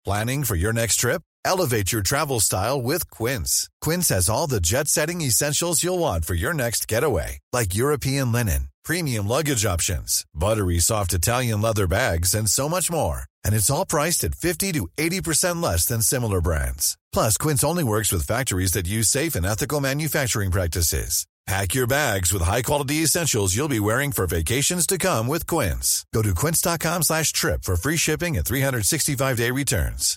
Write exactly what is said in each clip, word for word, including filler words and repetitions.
Planning for your next trip? Elevate your travel style with Quince. Quince has all the jet-setting essentials you'll want for your next getaway, like European linen, premium luggage options, buttery soft Italian leather bags, and so much more. And it's all priced at fifty to eighty percent less than similar brands. Plus, Quince only works with factories that use safe and ethical manufacturing practices. Pack your bags with high-quality essentials you'll be wearing for vacations to come with Quince. Go to quince.com slash trip for free shipping and three sixty-five day returns.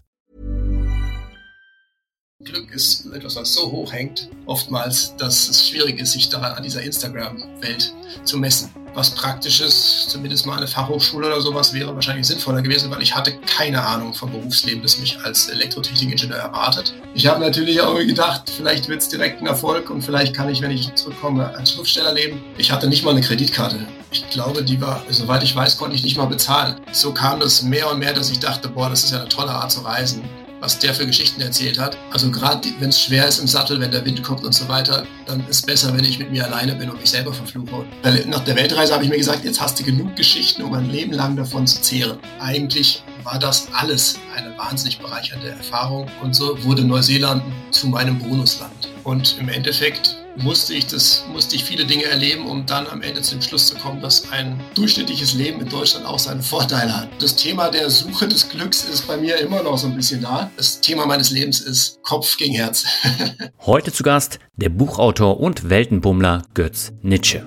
Glück ist etwas, was so hoch hängt, oftmals, dass es schwierig ist, sich daran an dieser Instagram-Welt zu messen. Was Praktisches, zumindest mal eine Fachhochschule oder sowas, wäre wahrscheinlich sinnvoller gewesen, weil ich hatte keine Ahnung vom Berufsleben, das mich als Elektrotechnikingenieur erwartet. Ich habe natürlich auch gedacht, vielleicht wird es direkt ein Erfolg und vielleicht kann ich, wenn ich zurückkomme, als Schriftsteller leben. Ich hatte nicht mal eine Kreditkarte. Ich glaube, die war, soweit ich weiß, konnte ich nicht mal bezahlen. So kam das mehr und mehr, dass ich dachte, boah, das ist ja eine tolle Art zu reisen, was der für Geschichten erzählt hat. Also gerade wenn es schwer ist im Sattel, wenn der Wind kommt und so weiter, dann ist es besser, wenn ich mit mir alleine bin und mich selber verfluche. Weil nach der Weltreise habe ich mir gesagt, jetzt hast du genug Geschichten, um ein Leben lang davon zu zehren. Eigentlich war das alles eine wahnsinnig bereichernde Erfahrung und so wurde Neuseeland zu meinem Bonusland. Und im Endeffekt musste ich das, musste ich viele Dinge erleben, um dann am Ende zum Schluss zu kommen, dass ein durchschnittliches Leben in Deutschland auch seine Vorteile hat. Das Thema der Suche des Glücks ist bei mir immer noch so ein bisschen da. Das Thema meines Lebens ist Kopf gegen Herz. Heute zu Gast der Buchautor und Weltenbummler Götz Nitsche.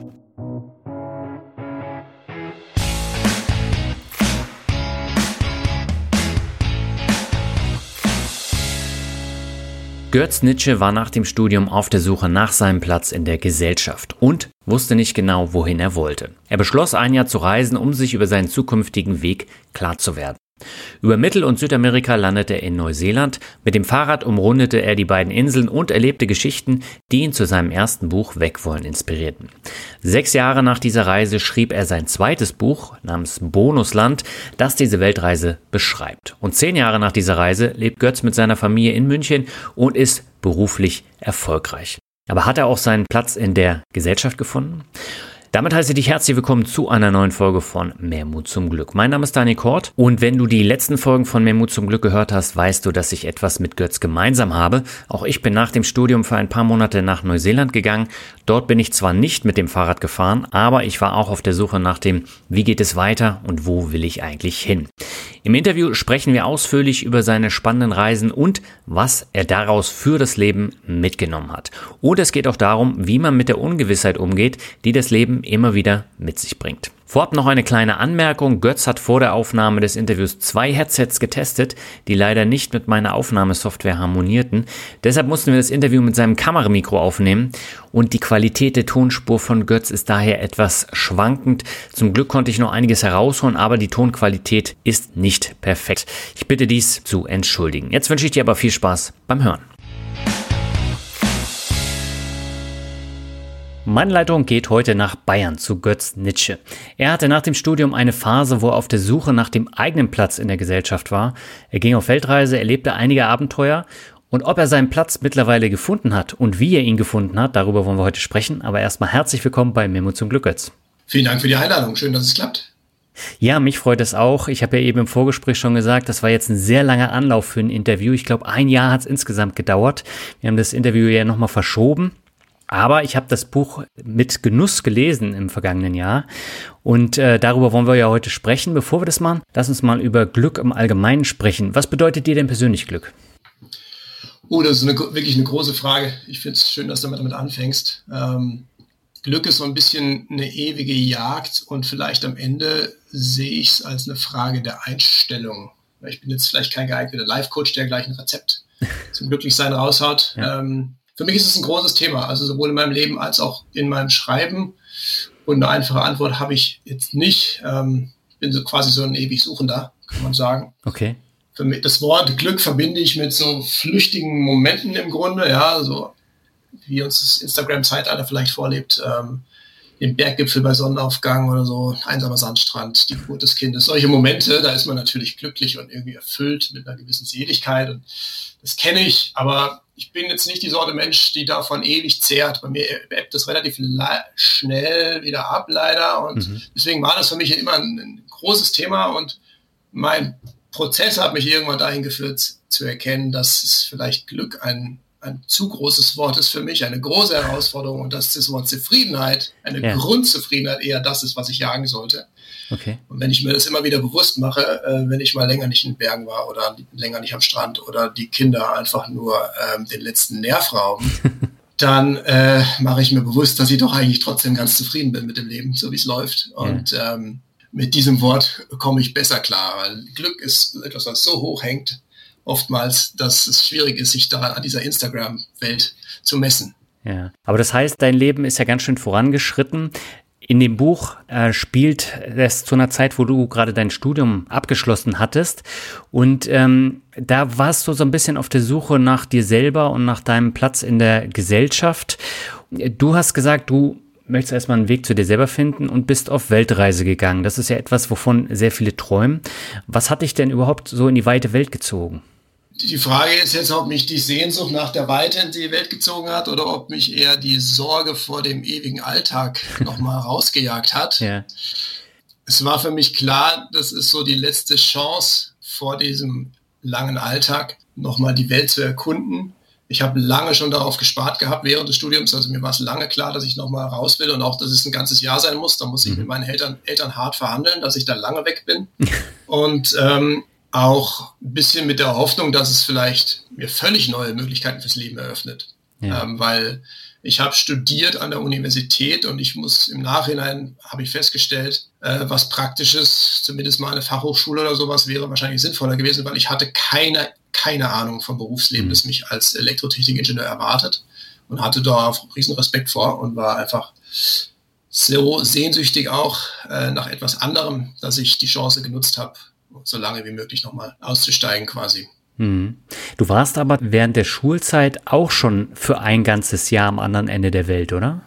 Götz Nitsche war nach dem Studium auf der Suche nach seinem Platz in der Gesellschaft und wusste nicht genau, wohin er wollte. Er beschloss, ein Jahr zu reisen, um sich über seinen zukünftigen Weg klar zu werden. Über Mittel- und Südamerika landete er in Neuseeland. Mit dem Fahrrad umrundete er die beiden Inseln und erlebte Geschichten, die ihn zu seinem ersten Buch Weg wollen inspirierten. Sechs Jahre nach dieser Reise schrieb er sein zweites Buch namens Bonusland, das diese Weltreise beschreibt. Und zehn Jahre nach dieser Reise lebt Götz mit seiner Familie in München und ist beruflich erfolgreich. Aber hat er auch seinen Platz in der Gesellschaft gefunden? Damit heiße ich dich herzlich willkommen zu einer neuen Folge von Mehr Mut zum Glück. Mein Name ist Daniel Kort und wenn du die letzten Folgen von Mehr Mut zum Glück gehört hast, weißt du, dass ich etwas mit Götz gemeinsam habe. Auch ich bin nach dem Studium für ein paar Monate nach Neuseeland gegangen. Dort bin ich zwar nicht mit dem Fahrrad gefahren, aber ich war auch auf der Suche nach dem, wie geht es weiter und wo will ich eigentlich hin. Im Interview sprechen wir ausführlich über seine spannenden Reisen und was er daraus für das Leben mitgenommen hat. Und es geht auch darum, wie man mit der Ungewissheit umgeht, die das Leben immer wieder mit sich bringt. Vorab noch eine kleine Anmerkung. Götz hat vor der Aufnahme des Interviews zwei Headsets getestet, die leider nicht mit meiner Aufnahmesoftware harmonierten. Deshalb mussten wir das Interview mit seinem Kameramikro aufnehmen und die Qualität der Tonspur von Götz ist daher etwas schwankend. Zum Glück konnte ich noch einiges herausholen, aber die Tonqualität ist nicht perfekt. Ich bitte dies zu entschuldigen. Jetzt wünsche ich dir aber viel Spaß beim Hören. Meine Leitung geht heute nach Bayern zu Götz Nitsche. Er hatte nach dem Studium eine Phase, wo er auf der Suche nach dem eigenen Platz in der Gesellschaft war. Er ging auf Weltreise, erlebte einige Abenteuer und ob er seinen Platz mittlerweile gefunden hat und wie er ihn gefunden hat, darüber wollen wir heute sprechen. Aber erstmal herzlich willkommen bei Mehr Mut zum Glück, Götz. Vielen Dank für die Einladung. Schön, dass es klappt. Ja, mich freut es auch. Ich habe ja eben im Vorgespräch schon gesagt, das war jetzt ein sehr langer Anlauf für ein Interview. Ich glaube, ein Jahr hat es insgesamt gedauert. Wir haben das Interview ja nochmal verschoben. Aber ich habe das Buch mit Genuss gelesen im vergangenen Jahr und äh, darüber wollen wir ja heute sprechen. Bevor wir das machen, lass uns mal über Glück im Allgemeinen sprechen. Was bedeutet dir denn persönlich Glück? Oh, das ist eine, wirklich eine große Frage. Ich finde es schön, dass du damit anfängst. Ähm, Glück ist so ein bisschen eine ewige Jagd und vielleicht am Ende sehe ich es als eine Frage der Einstellung. Ich bin jetzt vielleicht kein geeigneter Life-Coach, der gleich ein Rezept zum Glücklichsein raushaut. Ja. Ähm, Für mich ist es ein großes Thema, also sowohl in meinem Leben als auch in meinem Schreiben. Und eine einfache Antwort habe ich jetzt nicht. Ähm, ich bin so quasi so ein ewig Suchender, kann man sagen. Okay. Für mich, das Wort Glück verbinde ich mit so flüchtigen Momenten im Grunde, ja, so wie uns das Instagram-Zeitalter vielleicht vorlebt. Ähm, den Berggipfel bei Sonnenaufgang oder so, einsamer Sandstrand, die Geburt des Kindes. Solche Momente, da ist man natürlich glücklich und irgendwie erfüllt mit einer gewissen Seligkeit. Und das kenne ich, aber ich bin jetzt nicht die Sorte Mensch, die davon ewig zehrt. Bei mir ebbt das relativ le- schnell wieder ab, leider. Und mhm. deswegen war das für mich immer ein, ein großes Thema. Und mein Prozess hat mich irgendwann dahin geführt, zu erkennen, dass es vielleicht Glück ein, ein zu großes Wort ist für mich, eine große Herausforderung und dass das Wort Zufriedenheit, eine ja. Grundzufriedenheit eher das ist, was ich jagen sollte. Okay. Und wenn ich mir das immer wieder bewusst mache, äh, wenn ich mal länger nicht in den Bergen war oder länger nicht am Strand oder die Kinder einfach nur ähm, den letzten Nerv rauben, dann äh, mache ich mir bewusst, dass ich doch eigentlich trotzdem ganz zufrieden bin mit dem Leben, so wie es läuft. Und ja. ähm, mit diesem Wort komme ich besser klar, weil Glück ist etwas, was so hoch hängt, oftmals, dass es schwierig ist, sich daran an dieser Instagram-Welt zu messen. Ja, aber das heißt, dein Leben ist ja ganz schön vorangeschritten. In dem Buch äh, spielt es zu einer Zeit, wo du gerade dein Studium abgeschlossen hattest und ähm, da warst du so ein bisschen auf der Suche nach dir selber und nach deinem Platz in der Gesellschaft. Du hast gesagt, du möchtest erstmal einen Weg zu dir selber finden und bist auf Weltreise gegangen. Das ist ja etwas, wovon sehr viele träumen. Was hat dich denn überhaupt so in die weite Welt gezogen? Die Frage ist jetzt, ob mich die Sehnsucht nach der Weite in die Welt gezogen hat oder ob mich eher die Sorge vor dem ewigen Alltag nochmal rausgejagt hat. Ja. Es war für mich klar, das ist so die letzte Chance vor diesem langen Alltag, nochmal die Welt zu erkunden. Ich habe lange schon darauf gespart gehabt während des Studiums, also mir war es lange klar, dass ich nochmal raus will und auch, dass es ein ganzes Jahr sein muss. Da muss ich mhm. mit meinen Eltern, Eltern hart verhandeln, dass ich da lange weg bin. Und ähm, auch ein bisschen mit der Hoffnung, dass es vielleicht mir völlig neue Möglichkeiten fürs Leben eröffnet. Ja. Ähm, weil ich habe studiert an der Universität und ich muss im Nachhinein, habe ich festgestellt, äh, was Praktisches, zumindest mal eine Fachhochschule oder sowas, wäre wahrscheinlich sinnvoller gewesen, weil ich hatte keine, keine Ahnung vom Berufsleben, mhm. das mich als Elektrotechnikingenieur erwartet und hatte da auch riesen Respekt vor und war einfach so sehnsüchtig auch äh, nach etwas anderem, dass ich die Chance genutzt habe, so lange wie möglich nochmal auszusteigen quasi. Hm. Du warst aber während der Schulzeit auch schon für ein ganzes Jahr am anderen Ende der Welt, oder?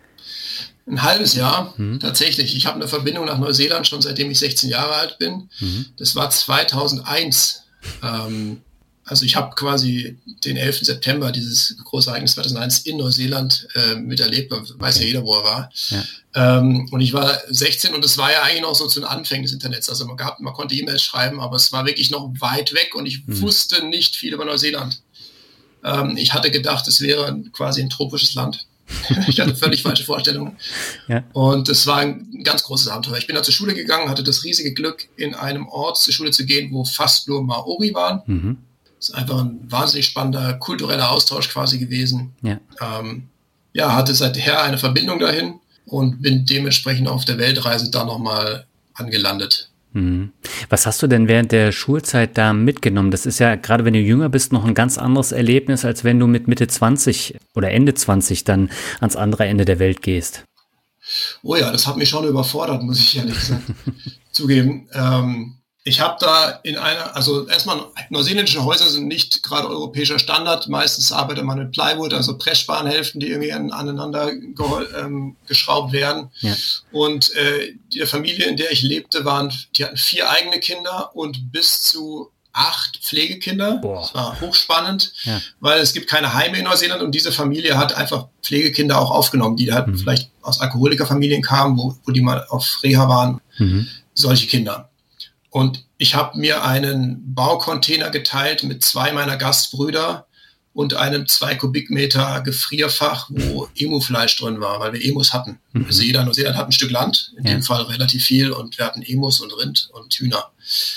Ein halbes Jahr, hm. tatsächlich. Ich habe eine Verbindung nach Neuseeland schon seitdem ich sechzehn Jahre alt bin. Hm. Das war zweitausendeins. Ähm, also ich habe quasi den elften September, dieses große Ereignis zweitausendeins in Neuseeland äh, miterlebt. Weiß okay. ja jeder, wo er war. Ja. Ähm, und ich war sechzehn und es war ja eigentlich noch so zu den Anfängen des Internets. Also man, gab, man konnte E-Mails schreiben, aber es war wirklich noch weit weg und ich mhm. wusste nicht viel über Neuseeland. Ähm, ich hatte gedacht, es wäre quasi ein tropisches Land. Ich hatte völlig falsche Vorstellungen. Ja. Und es war ein ganz großes Abenteuer. Ich bin da zur Schule gegangen, hatte das riesige Glück, in einem Ort zur Schule zu gehen, wo fast nur Maori waren. Mhm. Das ist einfach ein wahnsinnig spannender kultureller Austausch quasi gewesen. Ja, ähm, ja hatte seither eine Verbindung dahin und bin dementsprechend auf der Weltreise da nochmal angelandet. Mhm. Was hast du denn während der Schulzeit da mitgenommen? Das ist ja, gerade wenn du jünger bist, noch ein ganz anderes Erlebnis, als wenn du mit Mitte zwanzig oder Ende zwanzig dann ans andere Ende der Welt gehst. Oh ja, das hat mich schon überfordert, muss ich ehrlich gesagt zugeben. Ähm, Ich habe da in einer, also erstmal, neuseeländische Häuser sind nicht gerade europäischer Standard. Meistens arbeitet man mit Plywood, also Pressspanhälften, die irgendwie aneinander ge- ähm, geschraubt werden. Ja. Und äh, die Familie, in der ich lebte, waren, die hatten vier eigene Kinder und bis zu acht Pflegekinder. Boah. Das war hochspannend, ja. weil es gibt keine Heime in Neuseeland und diese Familie hat einfach Pflegekinder auch aufgenommen, die halt mhm. vielleicht aus Alkoholikerfamilien kamen, wo, wo die mal auf Reha waren. Mhm. Solche Kinder. Und ich habe mir einen Baucontainer geteilt mit zwei meiner Gastbrüder und einem zwei Kubikmeter Gefrierfach, wo Emu-Fleisch drin war, weil wir Emus hatten. Mhm. Also jeder Neuseeland hat ein Stück Land, in ja. dem Fall relativ viel, und wir hatten Emus und Rind und Hühner.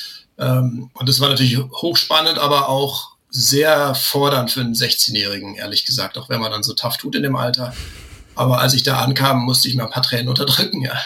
Ähm, und das war natürlich hochspannend, aber auch sehr fordernd für einen sechzehnjährigen, ehrlich gesagt, auch wenn man dann so tough tut in dem Alter. Aber als ich da ankam, musste ich mir ein paar Tränen unterdrücken, ja.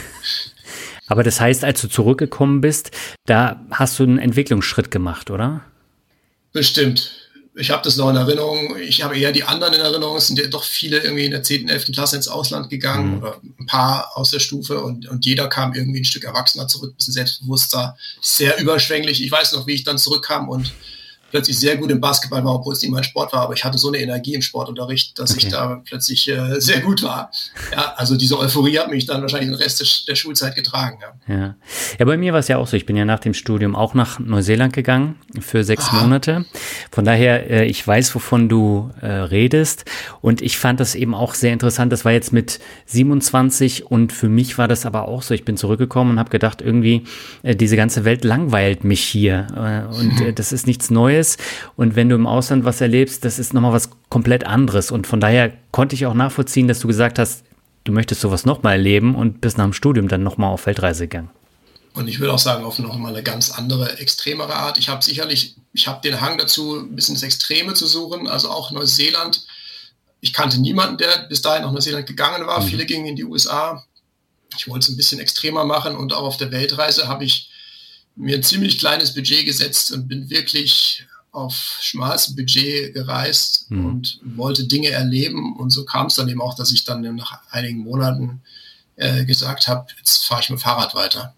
Aber das heißt, als du zurückgekommen bist, da hast du einen Entwicklungsschritt gemacht, oder? Bestimmt. Ich habe das noch in Erinnerung. Ich habe eher die anderen in Erinnerung. Es sind ja doch viele irgendwie in der zehnten, elften Klasse ins Ausland gegangen mhm. oder ein paar aus der Stufe und, und jeder kam irgendwie ein Stück erwachsener zurück, ein bisschen selbstbewusster, sehr überschwänglich. Ich weiß noch, wie ich dann zurückkam und plötzlich sehr gut im Basketball war, obwohl es nicht mein Sport war, aber ich hatte so eine Energie im Sportunterricht, dass okay. ich da plötzlich äh, sehr gut war. Ja, also diese Euphorie hat mich dann wahrscheinlich den Rest des, der Schulzeit getragen. Ja. Ja. Ja, bei mir war es ja auch so, ich bin ja nach dem Studium auch nach Neuseeland gegangen für sechs Aha. Monate. Von daher, äh, ich weiß, wovon du äh, redest, und ich fand das eben auch sehr interessant. Das war jetzt mit siebenundzwanzig, und für mich war das aber auch so, ich bin zurückgekommen und habe gedacht, irgendwie äh, diese ganze Welt langweilt mich hier äh, und äh, das ist nichts Neues, und wenn du im Ausland was erlebst, das ist nochmal was komplett anderes, und von daher konnte ich auch nachvollziehen, dass du gesagt hast, du möchtest sowas nochmal erleben, und bist nach dem Studium dann nochmal auf Weltreise gegangen. Und ich würde auch sagen, auf nochmal eine ganz andere, extremere Art. Ich habe sicherlich, ich habe den Hang dazu, ein bisschen das Extreme zu suchen, also auch Neuseeland. Ich kannte niemanden, der bis dahin nach Neuseeland gegangen war. Mhm. Viele gingen in die U S A. Ich wollte es ein bisschen extremer machen, und auch auf der Weltreise habe ich mir ein ziemlich kleines Budget gesetzt und bin wirklich auf schmalstem Budget gereist mhm. und wollte Dinge erleben. Und so kam es dann eben auch, dass ich dann nach einigen Monaten äh, gesagt habe, jetzt fahre ich mit dem Fahrrad weiter.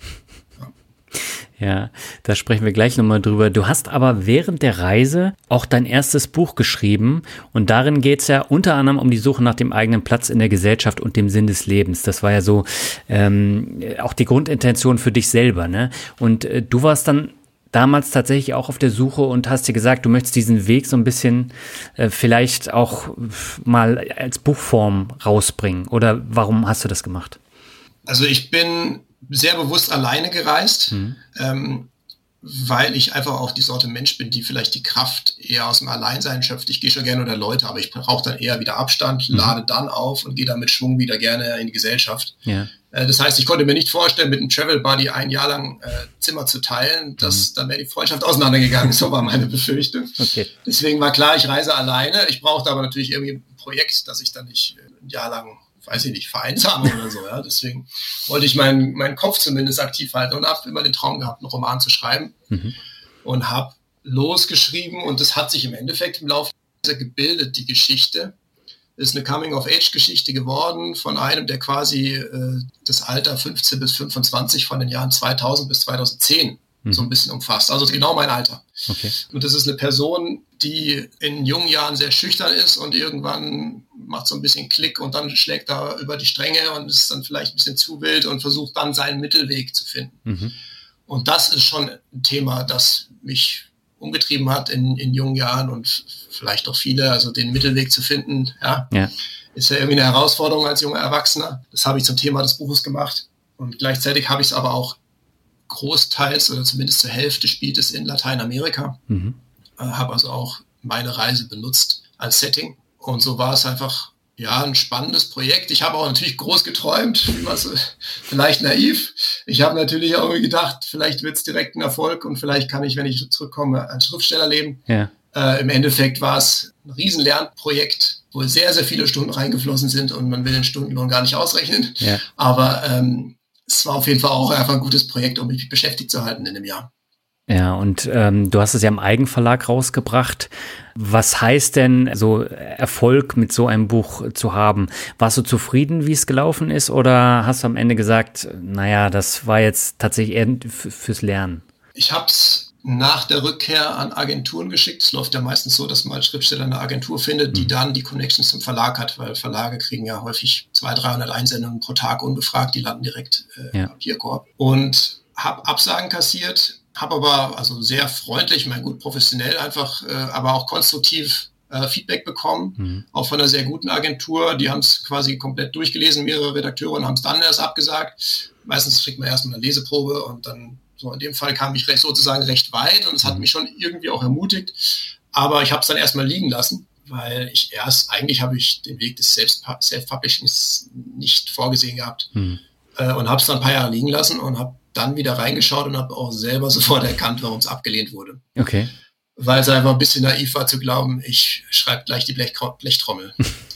Ja, da sprechen wir gleich nochmal drüber. Du hast aber während der Reise auch dein erstes Buch geschrieben, und darin geht es ja unter anderem um die Suche nach dem eigenen Platz in der Gesellschaft und dem Sinn des Lebens. Das war ja so ähm, auch die Grundintention für dich selber, ne? Und äh, du warst dann damals tatsächlich auch auf der Suche und hast dir gesagt, du möchtest diesen Weg so ein bisschen äh, vielleicht auch mal als Buchform rausbringen. Oder warum hast du das gemacht? Also ich bin sehr bewusst alleine gereist, mhm. ähm, weil ich einfach auch die Sorte Mensch bin, die vielleicht die Kraft eher aus dem Alleinsein schöpft. Ich gehe schon gerne unter Leute, aber ich brauche dann eher wieder Abstand, mhm. lade dann auf und gehe dann mit Schwung wieder gerne in die Gesellschaft. Ja. Äh, das heißt, ich konnte mir nicht vorstellen, mit einem Travel Buddy ein Jahr lang äh, Zimmer zu teilen. Das, mhm. Dann wäre die Freundschaft auseinandergegangen. So war meine Befürchtung. Okay. Deswegen war klar, ich reise alleine. Ich brauchte aber natürlich irgendwie ein Projekt, dass ich dann nicht äh, ein Jahr lang, weiß ich nicht, vereinsame oder so. Ja. Deswegen wollte ich meinen, meinen Kopf zumindest aktiv halten und habe immer den Traum gehabt, einen Roman zu schreiben. Mhm. Und habe losgeschrieben, und das hat sich im Endeffekt im Laufe der gebildet, die Geschichte. Ist eine Coming-of-Age-Geschichte geworden von einem, der quasi äh, das Alter fünfzehn bis fünfundzwanzig von den Jahren zweitausend bis zweitausendzehn mhm. so ein bisschen umfasst. Also genau mein Alter. Okay. Und das ist eine Person, die in jungen Jahren sehr schüchtern ist und irgendwann macht so ein bisschen Klick und dann schlägt er über die Stränge und ist dann vielleicht ein bisschen zu wild und versucht dann seinen Mittelweg zu finden. Mhm. Und das ist schon ein Thema, das mich umgetrieben hat in, in jungen Jahren und vielleicht auch viele, also den Mittelweg zu finden, ja, ja, ist ja irgendwie eine Herausforderung als junger Erwachsener. Das habe ich zum Thema des Buches gemacht, und gleichzeitig habe ich es aber auch großteils oder zumindest zur Hälfte spielt es in Lateinamerika. Mhm. Äh, habe also auch meine Reise benutzt als Setting, und so war es einfach ja ein spannendes Projekt. Ich habe auch natürlich groß geträumt, was, vielleicht naiv. Ich habe natürlich auch gedacht, vielleicht wird es direkt ein Erfolg und vielleicht kann ich, wenn ich zurückkomme, als Schriftsteller leben. Ja. Äh, Im Endeffekt war es ein riesen Lernprojekt, wo sehr, sehr viele Stunden reingeflossen sind, und man will den Stundenlohn gar nicht ausrechnen. Ja. Aber ähm, es war auf jeden Fall auch einfach ein gutes Projekt, um mich beschäftigt zu halten in dem Jahr. Ja, und ähm, du hast es ja im Eigenverlag rausgebracht. Was heißt denn, so Erfolg mit so einem Buch zu haben? Warst du zufrieden, wie es gelaufen ist, oder hast du am Ende gesagt, naja, das war jetzt tatsächlich eher f- fürs Lernen? Ich habe es nach der Rückkehr an Agenturen geschickt. Es läuft ja meistens so, dass man als Schriftsteller eine Agentur findet, die mhm. dann die Connections zum Verlag hat, weil Verlage kriegen ja häufig zweihundert, dreihundert Einsendungen pro Tag unbefragt, die landen direkt äh, ja. im Papierkorb. Und habe Absagen kassiert, habe aber also sehr freundlich, mein gut professionell einfach, äh, aber auch konstruktiv äh, Feedback bekommen, mhm. auch von einer sehr guten Agentur. Die haben es quasi komplett durchgelesen, mehrere Redakteure, und haben es dann erst abgesagt. Meistens kriegt man erst mal eine Leseprobe, und dann, so in dem Fall kam ich recht, sozusagen recht weit, und es mhm. hat mich schon irgendwie auch ermutigt. Aber ich habe es dann erstmal liegen lassen, weil ich erst, eigentlich habe ich den Weg des Self-Publishings nicht vorgesehen gehabt, mhm. äh, und habe es dann ein paar Jahre liegen lassen und habe dann wieder reingeschaut und habe auch selber sofort erkannt, warum es abgelehnt wurde. Okay. Weil es einfach ein bisschen naiv war zu glauben, ich schreibe gleich die Blech- Blechtrommel.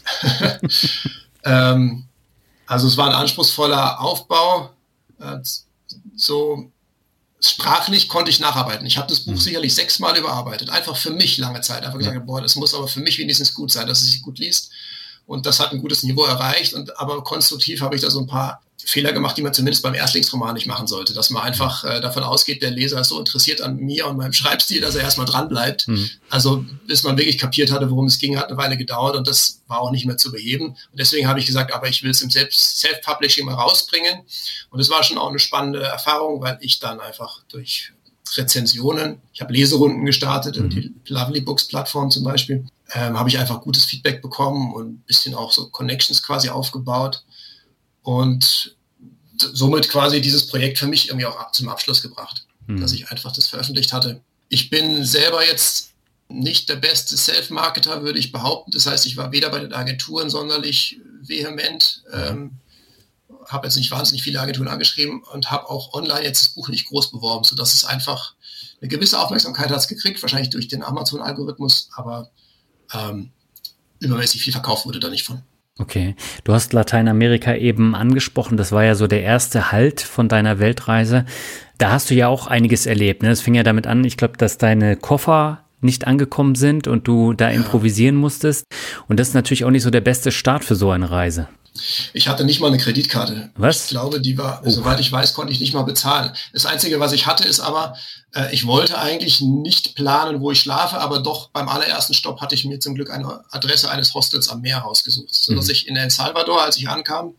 ähm, also es war ein anspruchsvoller Aufbau. Äh, so sprachlich konnte ich nacharbeiten. Ich habe das Buch mhm. sicherlich sechsmal überarbeitet. Einfach für mich lange Zeit. Einfach gesagt, ja. boah, das muss aber für mich wenigstens gut sein, dass es sich gut liest. Und das hat ein gutes Niveau erreicht. Und aber konstruktiv habe ich da so ein paar Fehler gemacht, die man zumindest beim Erstlingsroman nicht machen sollte, dass man einfach äh, davon ausgeht, der Leser ist so interessiert an mir und meinem Schreibstil, dass er erstmal dran bleibt. Mhm. Also bis man wirklich kapiert hatte, worum es ging, hat eine Weile gedauert und das war auch nicht mehr zu beheben. Und deswegen habe ich gesagt, aber ich will es im Selbst- Self-Publishing mal rausbringen. Und es war schon auch eine spannende Erfahrung, weil ich dann einfach durch Rezensionen, ich habe Leserunden gestartet, mhm. über die Lovely Books Plattform zum Beispiel, ähm, habe ich einfach gutes Feedback bekommen und ein bisschen auch so Connections quasi aufgebaut und somit quasi dieses Projekt für mich irgendwie auch zum Abschluss gebracht, mhm. dass ich einfach das veröffentlicht hatte. Ich bin selber jetzt nicht der beste Self-Marketer, würde ich behaupten. Das heißt, ich war weder bei den Agenturen sonderlich vehement, ähm, habe jetzt nicht wahnsinnig viele Agenturen angeschrieben und habe auch online jetzt das Buch nicht groß beworben, sodass es einfach eine gewisse Aufmerksamkeit hat es gekriegt, wahrscheinlich durch den Amazon-Algorithmus, aber ähm, übermäßig viel verkauft wurde da nicht von. Okay, du hast Lateinamerika eben angesprochen, das war ja so der erste Halt von deiner Weltreise. Da hast du ja auch einiges erlebt, ne? Das fing ja damit an, ich glaube, dass deine Koffer nicht angekommen sind und du da ja. improvisieren musstest. Und das ist natürlich auch nicht so der beste Start für so eine Reise. Ich hatte nicht mal eine Kreditkarte. Was? Ich glaube, die war, oh. soweit ich weiß, konnte ich nicht mal bezahlen. Das Einzige, was ich hatte, ist aber, äh, ich wollte eigentlich nicht planen, wo ich schlafe, aber doch beim allerersten Stopp hatte ich mir zum Glück eine Adresse eines Hostels am Meer rausgesucht, sodass mhm. ich in El Salvador, als ich ankam,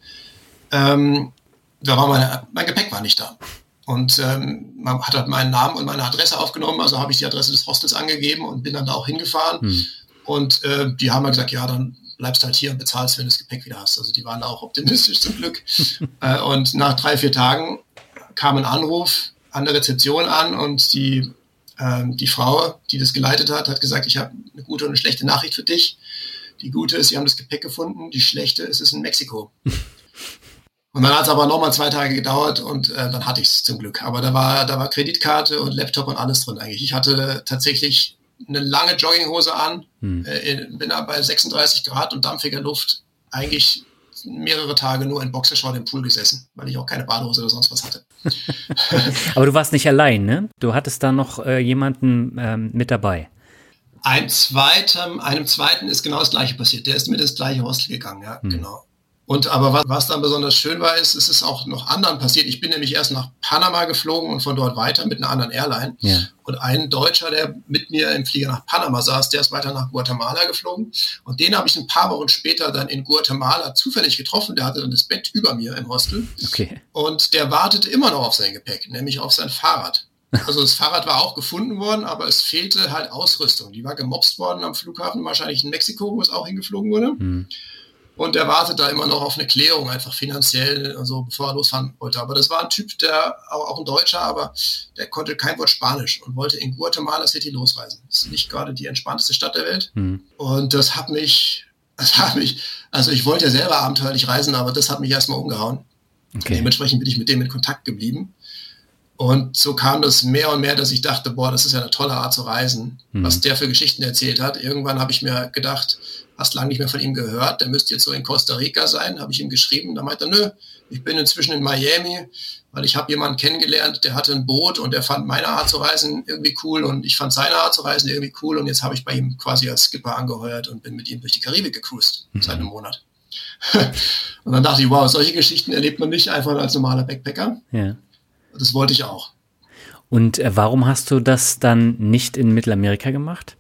ähm, da war meine, mein Gepäck war nicht da. Und ähm, man hat halt meinen Namen und meine Adresse aufgenommen, also habe ich die Adresse des Hostels angegeben und bin dann da auch hingefahren. Mhm. Und äh, die haben mir gesagt, ja, dann bleibst halt hier und bezahlst, wenn du das Gepäck wieder hast. Also die waren auch optimistisch zum Glück. äh, und nach drei, vier Tagen kam ein Anruf an der Rezeption an und die, äh, die Frau, die das geleitet hat, hat gesagt, ich habe eine gute und eine schlechte Nachricht für dich. Die gute ist, sie haben das Gepäck gefunden. Die schlechte ist, es ist in Mexiko. Und dann hat es aber nochmal zwei Tage gedauert und äh, dann hatte ich es zum Glück. Aber da war, da war Kreditkarte und Laptop und alles drin eigentlich. Ich hatte tatsächlich eine lange Jogginghose an, hm. äh, bin da bei sechsunddreißig Grad und dampfiger Luft eigentlich mehrere Tage nur in Boxershort im Pool gesessen, weil ich auch keine Badehose oder sonst was hatte. Aber du warst nicht allein, ne? Du hattest da noch äh, jemanden ähm, mit dabei. Ein zweitem, einem zweiten ist genau das Gleiche passiert. Der ist mit ins gleiche Hostel gegangen, ja, hm. genau. Und aber was, was dann besonders schön war, ist, es ist auch noch anderen passiert. Ich bin nämlich erst nach Panama geflogen und von dort weiter mit einer anderen Airline. Ja. Und ein Deutscher, der mit mir im Flieger nach Panama saß, der ist weiter nach Guatemala geflogen. Und den habe ich ein paar Wochen später dann in Guatemala zufällig getroffen. Der hatte dann das Bett über mir im Hostel. Okay. Und der wartete immer noch auf sein Gepäck, nämlich auf sein Fahrrad. Also das Fahrrad war auch gefunden worden, aber es fehlte halt Ausrüstung. Die war gemobst worden am Flughafen, wahrscheinlich in Mexiko, wo es auch hingeflogen wurde. Hm. Und er wartet da immer noch auf eine Klärung, einfach finanziell, also bevor er losfahren wollte. Aber das war ein Typ, der auch ein Deutscher, aber der konnte kein Wort Spanisch und wollte in Guatemala City losreisen. Das ist nicht gerade die entspannteste Stadt der Welt. Mhm. Und das hat mich, das hat mich, also ich wollte ja selber abenteuerlich reisen, aber das hat mich erstmal umgehauen. Okay. Dementsprechend bin ich mit dem in Kontakt geblieben. Und so kam das mehr und mehr, dass ich dachte, boah, das ist ja eine tolle Art zu reisen, mhm. was der für Geschichten erzählt hat. Irgendwann habe ich mir gedacht, hast lange nicht mehr von ihm gehört, der müsste jetzt so in Costa Rica sein, habe ich ihm geschrieben. Da meinte er, nö, ich bin inzwischen in Miami, weil ich habe jemanden kennengelernt, der hatte ein Boot und der fand meine Art zu reisen irgendwie cool und ich fand seine Art zu reisen irgendwie cool und jetzt habe ich bei ihm quasi als Skipper angeheuert und bin mit ihm durch die Karibik gecruised mhm. seit einem Monat. Und dann dachte ich, wow, solche Geschichten erlebt man nicht einfach als normaler Backpacker. Ja. Das wollte ich auch. Und äh, warum hast du das dann nicht in Mittelamerika gemacht?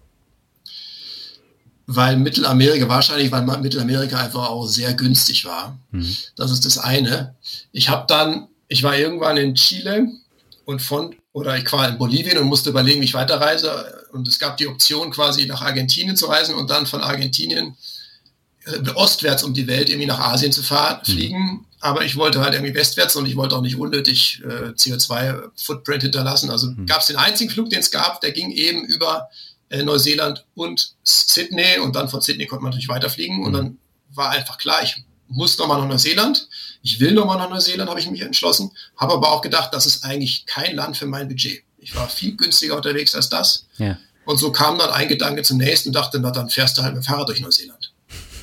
Weil Mittelamerika, wahrscheinlich, weil Mittelamerika einfach auch sehr günstig war. Mhm. Das ist das eine. Ich habe dann, ich war irgendwann in Chile und von, oder ich war in Bolivien und musste überlegen, wie ich weiterreise. Und es gab die Option, quasi nach Argentinien zu reisen und dann von Argentinien äh, ostwärts um die Welt irgendwie nach Asien zu fahren, mhm. fliegen. Aber ich wollte halt irgendwie westwärts und ich wollte auch nicht unnötig äh, C O zwei Footprint hinterlassen. Also mhm. gab es den einzigen Flug, den es gab, der ging eben über äh, Neuseeland und Sydney und dann von Sydney konnte man natürlich weiterfliegen. Mhm. Und dann war einfach klar, ich muss nochmal nach Neuseeland. Ich will nochmal nach Neuseeland, habe ich mich entschlossen. Habe aber auch gedacht, das ist eigentlich kein Land für mein Budget. Ich war viel günstiger unterwegs als das. Ja. Und so kam dann ein Gedanke zum nächsten und dachte, na dann fährst du halt mit dem Fahrrad durch Neuseeland.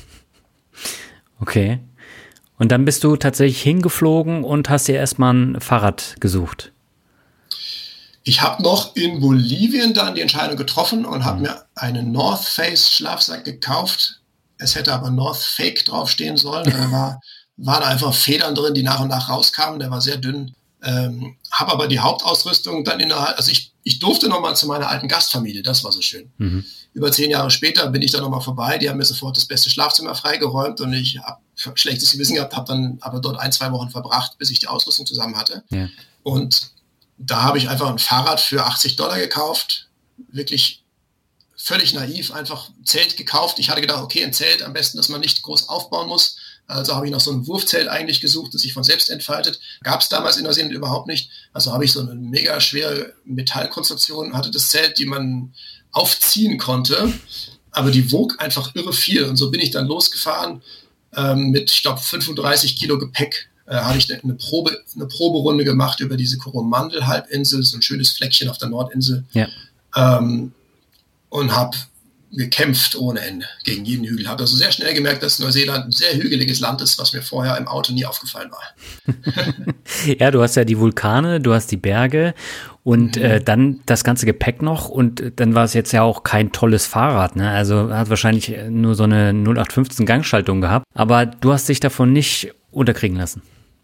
Okay. Und dann bist du tatsächlich hingeflogen und hast dir erstmal ein Fahrrad gesucht. Ich habe noch in Bolivien dann die Entscheidung getroffen und habe mhm. mir einen North Face Schlafsack gekauft. Es hätte aber North Fake draufstehen sollen. Da war waren einfach Federn drin, die nach und nach rauskamen. Der war sehr dünn. Ähm, habe aber die Hauptausrüstung dann innerhalb, also ich, ich durfte nochmal zu meiner alten Gastfamilie, das war so schön. Mhm. Über zehn Jahre später bin ich dann nochmal vorbei, die haben mir sofort das beste Schlafzimmer freigeräumt und ich habe schlechtes Gewissen gehabt, habe dann aber dort ein, zwei Wochen verbracht, bis ich die Ausrüstung zusammen hatte. Ja. Und da habe ich einfach ein Fahrrad für achtzig Dollar gekauft, wirklich völlig naiv, einfach ein Zelt gekauft. Ich hatte gedacht, okay, ein Zelt, am besten, dass man nicht groß aufbauen muss. Also habe ich noch so ein Wurfzelt eigentlich gesucht, das sich von selbst entfaltet. Gab es damals in Neuseeland überhaupt nicht. Also habe ich so eine mega schwere Metallkonstruktion, hatte das Zelt, die man aufziehen konnte, aber die wog einfach irre viel. Und so bin ich dann losgefahren ähm, mit, ich glaube, fünfunddreißig Kilo Gepäck. Äh, habe ich eine, Probe, eine Proberunde gemacht über diese Coromandel-Halbinsel, so ein schönes Fleckchen auf der Nordinsel. Ja. Ähm, und habe gekämpft ohne Ende gegen jeden Hügel. Habe also sehr schnell gemerkt, dass Neuseeland ein sehr hügeliges Land ist, was mir vorher im Auto nie aufgefallen war. Ja, du hast ja die Vulkane, du hast die Berge und mhm. äh, dann das ganze Gepäck noch und dann war es jetzt ja auch kein tolles Fahrrad, ne? Also hat wahrscheinlich nur so eine null acht fünfzehn Gangschaltung gehabt, aber du hast dich davon nicht unterkriegen lassen.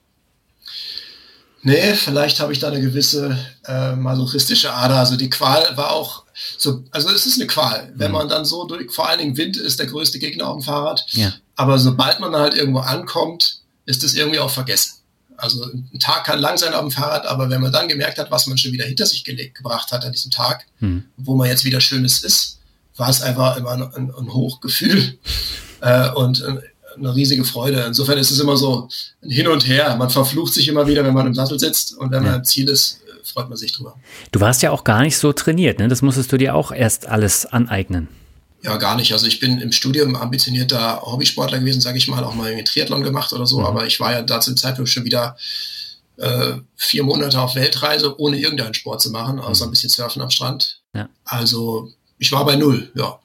Nee, vielleicht habe ich da eine gewisse äh, masochistische Ader. Also die Qual war auch so, also es ist eine Qual, wenn man dann so durch, vor allen Dingen Wind ist der größte Gegner auf dem Fahrrad. Ja. Aber sobald man dann halt irgendwo ankommt, ist das irgendwie auch vergessen. Also ein Tag kann lang sein auf dem Fahrrad, aber wenn man dann gemerkt hat, was man schon wieder hinter sich gelegt, gebracht hat an diesem Tag, hm. wo man jetzt wieder Schönes ist, war es einfach immer ein, ein, ein Hochgefühl äh, und ein, eine riesige Freude. Insofern ist es immer so ein Hin und Her. Man verflucht sich immer wieder, wenn man im Sattel sitzt und wenn man ja. im Ziel ist, freut man sich drüber. Du warst ja auch gar nicht so trainiert, ne? Das musstest du dir auch erst alles aneignen. Ja, gar nicht. Also ich bin im Studium ambitionierter Hobbysportler gewesen, sage ich mal, auch mal einen Triathlon gemacht oder so, mhm. aber ich war ja da zum Zeitpunkt schon wieder äh, vier Monate auf Weltreise, ohne irgendeinen Sport zu machen, außer mhm. ein bisschen Surfen am Strand. Ja. Also ich war bei null, ja.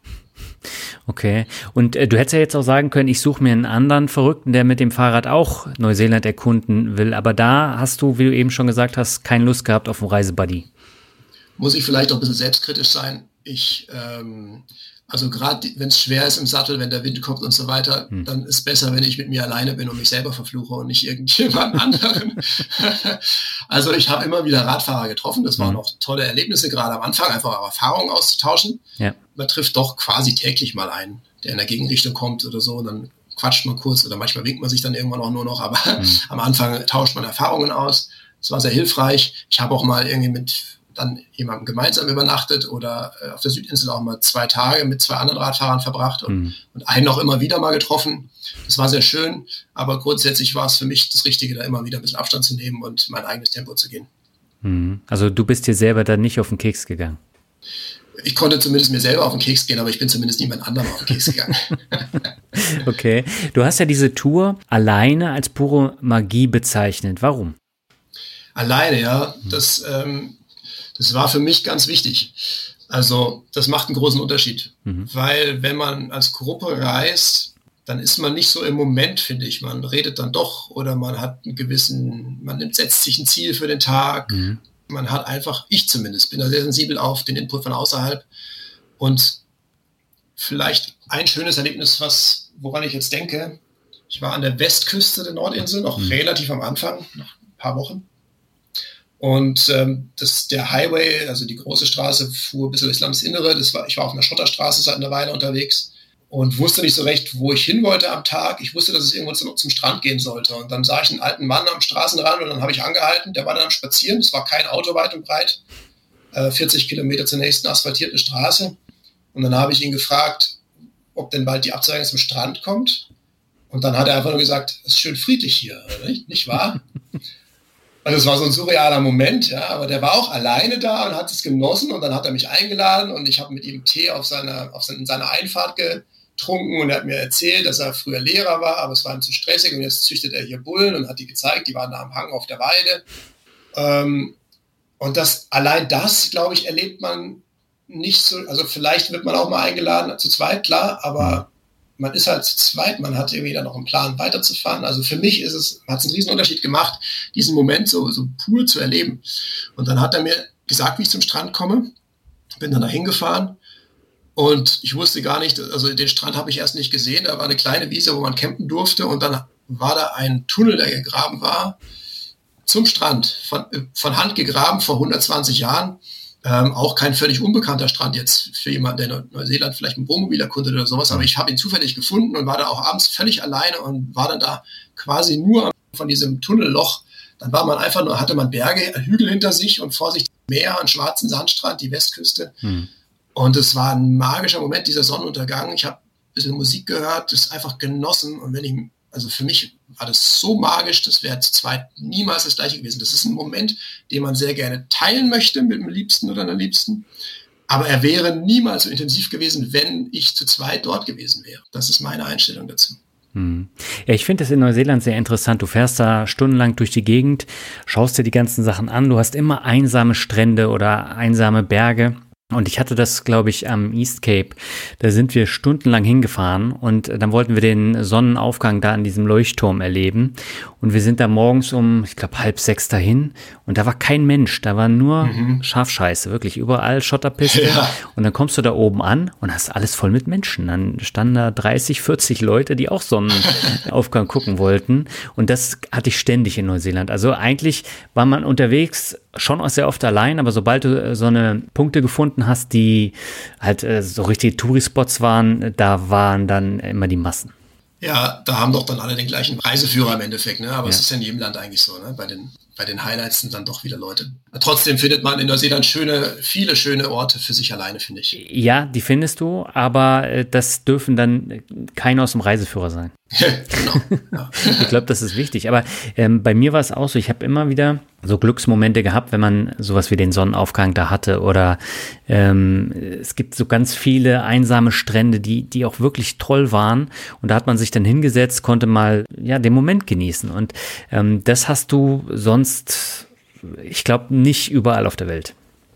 Okay, und äh, du hättest ja jetzt auch sagen können, ich suche mir einen anderen Verrückten, der mit dem Fahrrad auch Neuseeland erkunden will, aber da hast du, wie du eben schon gesagt hast, keine Lust gehabt auf einen Reisebuddy. Muss ich vielleicht auch ein bisschen selbstkritisch sein. Ich, ähm, also gerade wenn es schwer ist im Sattel, wenn der Wind kommt und so weiter, hm. dann ist besser, wenn ich mit mir alleine bin und mich selber verfluche und nicht irgendjemand anderen. Also ich habe immer wieder Radfahrer getroffen, das waren hm. auch tolle Erlebnisse, gerade am Anfang, einfach auch Erfahrungen auszutauschen. Ja. Man trifft doch quasi täglich mal einen, der in der Gegenrichtung kommt oder so, und dann quatscht man kurz oder manchmal winkt man sich dann irgendwann auch nur noch, aber hm. am Anfang tauscht man Erfahrungen aus. Das war sehr hilfreich. Ich habe auch mal irgendwie mit dann jemandem gemeinsam übernachtet oder äh, auf der Südinsel auch mal zwei Tage mit zwei anderen Radfahrern verbracht und, mhm. und einen auch immer wieder mal getroffen. Das war sehr schön, aber grundsätzlich war es für mich das Richtige, da immer wieder ein bisschen Abstand zu nehmen und mein eigenes Tempo zu gehen. Mhm. Also du bist dir selber dann nicht auf den Keks gegangen? Ich konnte zumindest mir selber auf den Keks gehen, aber ich bin zumindest niemand anderem auf den Keks gegangen. Okay, du hast ja diese Tour alleine als pure Magie bezeichnet. Warum? Alleine, ja, das... Ähm, Das war für mich ganz wichtig. Also das macht einen großen Unterschied, mhm. weil wenn man als Gruppe reist, dann ist man nicht so im Moment, finde ich. Man redet dann doch oder man hat einen gewissen, man nimmt, setzt sich ein Ziel für den Tag. Mhm. Man hat einfach, ich zumindest, bin da sehr sensibel auf den Input von außerhalb. Und vielleicht ein schönes Erlebnis, was, woran ich jetzt denke, ich war an der Westküste der Nordinsel, noch mhm. relativ am Anfang, noch ein paar Wochen. Und ähm, das, der Highway, also die große Straße, fuhr bis ins Landesinnere. Das war, ich war auf einer Schotterstraße seit einer Weile unterwegs und wusste nicht so recht, wo ich hin wollte am Tag. Ich wusste, dass es irgendwo zum, zum Strand gehen sollte. Und dann sah ich einen alten Mann am Straßenrand und dann habe ich angehalten. Der war dann am Spazieren. Es war kein Auto weit und breit. Äh, vierzig Kilometer zur nächsten asphaltierten Straße. Und dann habe ich ihn gefragt, ob denn bald die Abzweigung zum Strand kommt. Und dann hat er einfach nur gesagt, es ist schön friedlich hier, nicht, nicht wahr? Also es war so ein surrealer Moment, ja, aber der war auch alleine da und hat es genossen und dann hat er mich eingeladen und ich habe mit ihm Tee auf seiner, auf seine, in seiner Einfahrt getrunken und er hat mir erzählt, dass er früher Lehrer war, aber es war ihm zu stressig und jetzt züchtet er hier Bullen und hat die gezeigt, die waren da am Hang auf der Weide. Ähm, und das, allein das, glaube ich, erlebt man nicht so, also vielleicht wird man auch mal eingeladen, zu zweit, klar, aber man ist halt zu zweit, man hat irgendwie dann noch einen Plan weiterzufahren. Also für mich ist es, hat es einen riesen Unterschied gemacht, diesen Moment so, so pur zu erleben. Und dann hat er mir gesagt, wie ich zum Strand komme. Bin dann da hingefahren und ich wusste gar nicht, also den Strand habe ich erst nicht gesehen. Da war eine kleine Wiese, wo man campen durfte und dann war da ein Tunnel, der gegraben war, zum Strand, von, von Hand gegraben vor hundertzwanzig Jahren. Ähm, auch kein völlig unbekannter Strand jetzt für jemanden, der in Neuseeland vielleicht ein Wohnmobil erkundet oder sowas, aber ich habe ihn zufällig gefunden und war da auch abends völlig alleine und war dann da quasi nur von diesem Tunnelloch. Dann war man einfach nur, hatte man Berge, Hügel hinter sich und vor sich Meer, einen schwarzen Sandstrand, die Westküste. Hm. Und es war ein magischer Moment, dieser Sonnenuntergang. Ich habe ein bisschen Musik gehört, das einfach genossen. Und wenn ich, also für mich war das so magisch, das wäre zu zweit niemals das Gleiche gewesen. Das ist ein Moment, den man sehr gerne teilen möchte mit dem Liebsten oder einer Liebsten. Aber er wäre niemals so intensiv gewesen, wenn ich zu zweit dort gewesen wäre. Das ist meine Einstellung dazu. Hm. Ja, ich finde das in Neuseeland sehr interessant. Du fährst da stundenlang durch die Gegend, schaust dir die ganzen Sachen an. Du hast immer einsame Strände oder einsame Berge. Und ich hatte das, glaube ich, am East Cape. Da sind wir stundenlang hingefahren und dann wollten wir den Sonnenaufgang da an diesem Leuchtturm erleben. Und wir sind da morgens um, ich glaube, halb sechs dahin und da war kein Mensch. Da war nur mhm. Schafscheiße, wirklich überall Schotterpiste. Ja. Und dann kommst du da oben an und hast alles voll mit Menschen. Dann standen da dreißig, vierzig Leute, die auch Sonnenaufgang gucken wollten. Und das hatte ich ständig in Neuseeland. Also eigentlich war man unterwegs schon auch sehr oft allein, aber sobald du so eine Punkte gefunden hast, die halt äh, so richtige Touri-Spots waren, da waren dann immer die Massen. Ja, da haben doch dann alle den gleichen Reiseführer im Endeffekt, ne? Aber ja. Es ist ja in jedem Land eigentlich so, ne? Bei den, bei den Highlights sind dann doch wieder Leute. Trotzdem findet man in Neuseeland schöne, viele schöne Orte für sich alleine, finde ich. Ja, die findest du, aber äh, das dürfen dann keine aus dem Reiseführer sein. Genau. Ja. Ich glaube, das ist wichtig. Aber ähm, bei mir war es auch so, ich habe immer wieder so Glücksmomente gehabt, wenn man sowas wie den Sonnenaufgang da hatte oder ähm, es gibt so ganz viele einsame Strände, die die auch wirklich toll waren und da hat man sich dann hingesetzt, konnte mal ja den Moment genießen und ähm, das hast du sonst, ich glaube, nicht überall auf der Welt.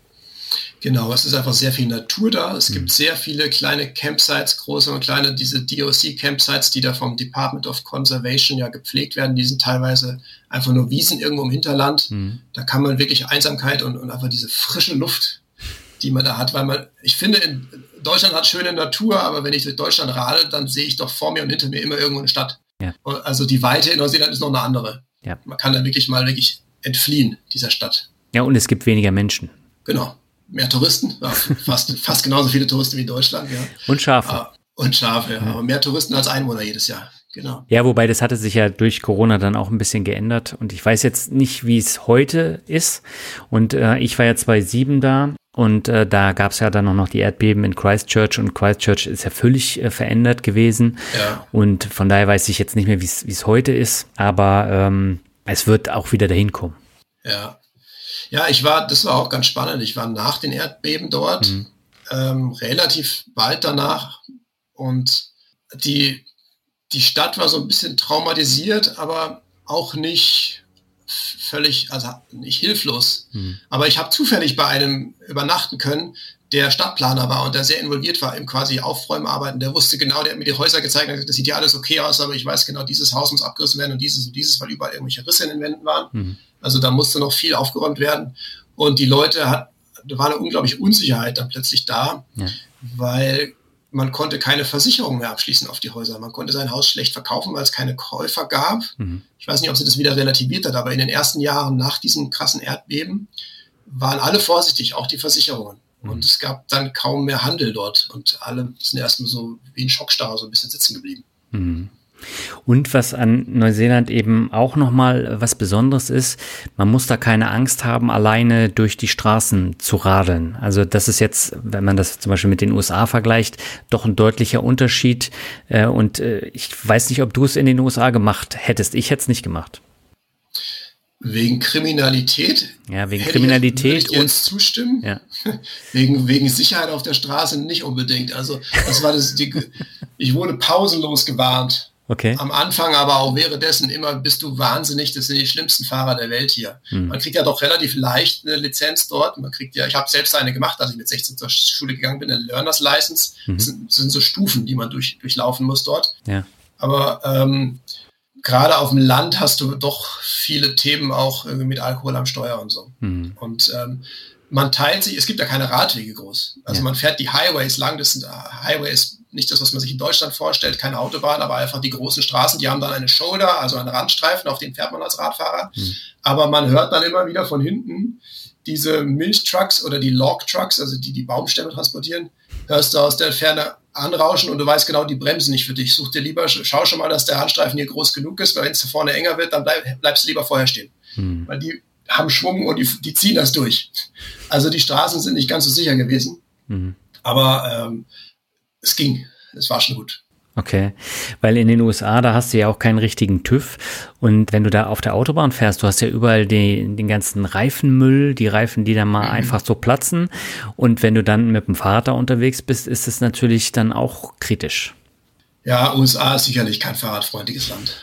Genau, es ist einfach sehr viel Natur da. Es mhm. gibt sehr viele kleine Campsites, große und kleine, diese D O C-Campsites, die da vom Department of Conservation ja gepflegt werden. Die sind teilweise einfach nur Wiesen irgendwo im Hinterland. Mhm. Da kann man wirklich Einsamkeit und, und einfach diese frische Luft, die man da hat, weil man, ich finde, in Deutschland hat schöne Natur, aber wenn ich durch Deutschland radel, dann sehe ich doch vor mir und hinter mir immer irgendwo eine Stadt. Ja. Also die Weite in Neuseeland ist noch eine andere. Ja. Man kann da wirklich mal wirklich entfliehen, dieser Stadt. Ja, und es gibt weniger Menschen. Genau. Mehr Touristen, ja, fast, fast genauso viele Touristen wie in Deutschland. Ja. Und Schafe. Ah, und Schafe, ja. Aber mehr Touristen als Einwohner jedes Jahr, genau. Ja, wobei das hatte sich ja durch Corona dann auch ein bisschen geändert. Und ich weiß jetzt nicht, wie es heute ist. Und äh, ich war ja zweitausendsieben da. Und äh, da gab es ja dann auch noch die Erdbeben in Christchurch. Und Christchurch ist ja völlig äh, verändert gewesen. Ja. Und von daher weiß ich jetzt nicht mehr, wie es heute ist. Aber ähm, es wird auch wieder dahin kommen. Ja. Ja, ich war, das war auch ganz spannend. Ich war nach den Erdbeben dort, mhm. ähm, relativ bald danach. Und die, die Stadt war so ein bisschen traumatisiert, aber auch nicht völlig, also nicht hilflos. Mhm. Aber ich habe zufällig bei einem übernachten können, der Stadtplaner war und der sehr involviert war im quasi Aufräumarbeiten. Der wusste genau, der hat mir die Häuser gezeigt und hat gesagt, das sieht ja alles okay aus, aber ich weiß genau, dieses Haus muss abgerissen werden und dieses und dieses, weil überall irgendwelche Risse in den Wänden waren. Mhm. Also da musste noch viel aufgeräumt werden. Und die Leute, hat, da war eine unglaubliche Unsicherheit dann plötzlich da, ja. weil man konnte keine Versicherung mehr abschließen auf die Häuser. Man konnte sein Haus schlecht verkaufen, weil es keine Käufer gab. Mhm. Ich weiß nicht, ob sie das wieder relativiert hat, aber in den ersten Jahren nach diesem krassen Erdbeben waren alle vorsichtig, auch die Versicherungen. Mhm. Und es gab dann kaum mehr Handel dort. Und alle sind erstmal so wie ein Schockstarre so ein bisschen sitzen geblieben. Mhm. Und was an Neuseeland eben auch nochmal was Besonderes ist, man muss da keine Angst haben, alleine durch die Straßen zu radeln. Also das ist jetzt, wenn man das zum Beispiel mit den U S A vergleicht, doch ein deutlicher Unterschied. Und ich weiß nicht, ob du es in den U S A gemacht hättest. Ich hätte es nicht gemacht. Wegen Kriminalität? Ja, wegen Kriminalität. Ich, würde ich jetzt zustimmen? Ja. Wegen, wegen Sicherheit auf der Straße nicht unbedingt. Also das war das, die, ich wurde pausenlos gewarnt. Okay. Am Anfang, aber auch währenddessen immer, bist du wahnsinnig, das sind die schlimmsten Fahrer der Welt hier. Mhm. Man kriegt ja doch relativ leicht eine Lizenz dort. Man kriegt ja, ich habe selbst eine gemacht, als ich mit sechzehn zur Schule gegangen bin, eine Learner's License. Mhm. Das, sind, das sind so Stufen, die man durch, durchlaufen muss dort. Ja. Aber ähm, gerade auf dem Land hast du doch viele Themen auch irgendwie mit Alkohol am Steuer und so. Mhm. Und ähm, man teilt sich, es gibt ja keine Radwege groß. Also ja. man fährt die Highways lang, das sind Highways nicht das, was man sich in Deutschland vorstellt, keine Autobahn, aber einfach die großen Straßen, die haben dann eine Shoulder, also einen Randstreifen, auf den fährt man als Radfahrer. Mhm. Aber man hört dann immer wieder von hinten diese Milchtrucks oder die Log-Trucks, also die die Baumstämme transportieren, hörst du aus der Ferne anrauschen und du weißt genau, die bremsen nicht für dich. Such dir lieber, schau schon mal, dass der Randstreifen hier groß genug ist, weil wenn es da vorne enger wird, dann bleib, bleibst du lieber vorher stehen. Mhm. Weil die haben Schwung und die, die ziehen das durch. Also die Straßen sind nicht ganz so sicher gewesen. Mhm. Aber ähm, es ging. Es war schon gut. Okay, weil in den U S A, da hast du ja auch keinen richtigen TÜV und wenn du da auf der Autobahn fährst, du hast ja überall den, den ganzen Reifenmüll, die Reifen, die dann mal mhm. einfach so platzen und wenn du dann mit dem Fahrrad da unterwegs bist, ist es natürlich dann auch kritisch. Ja, U S A ist sicherlich kein fahrradfreundliches Land.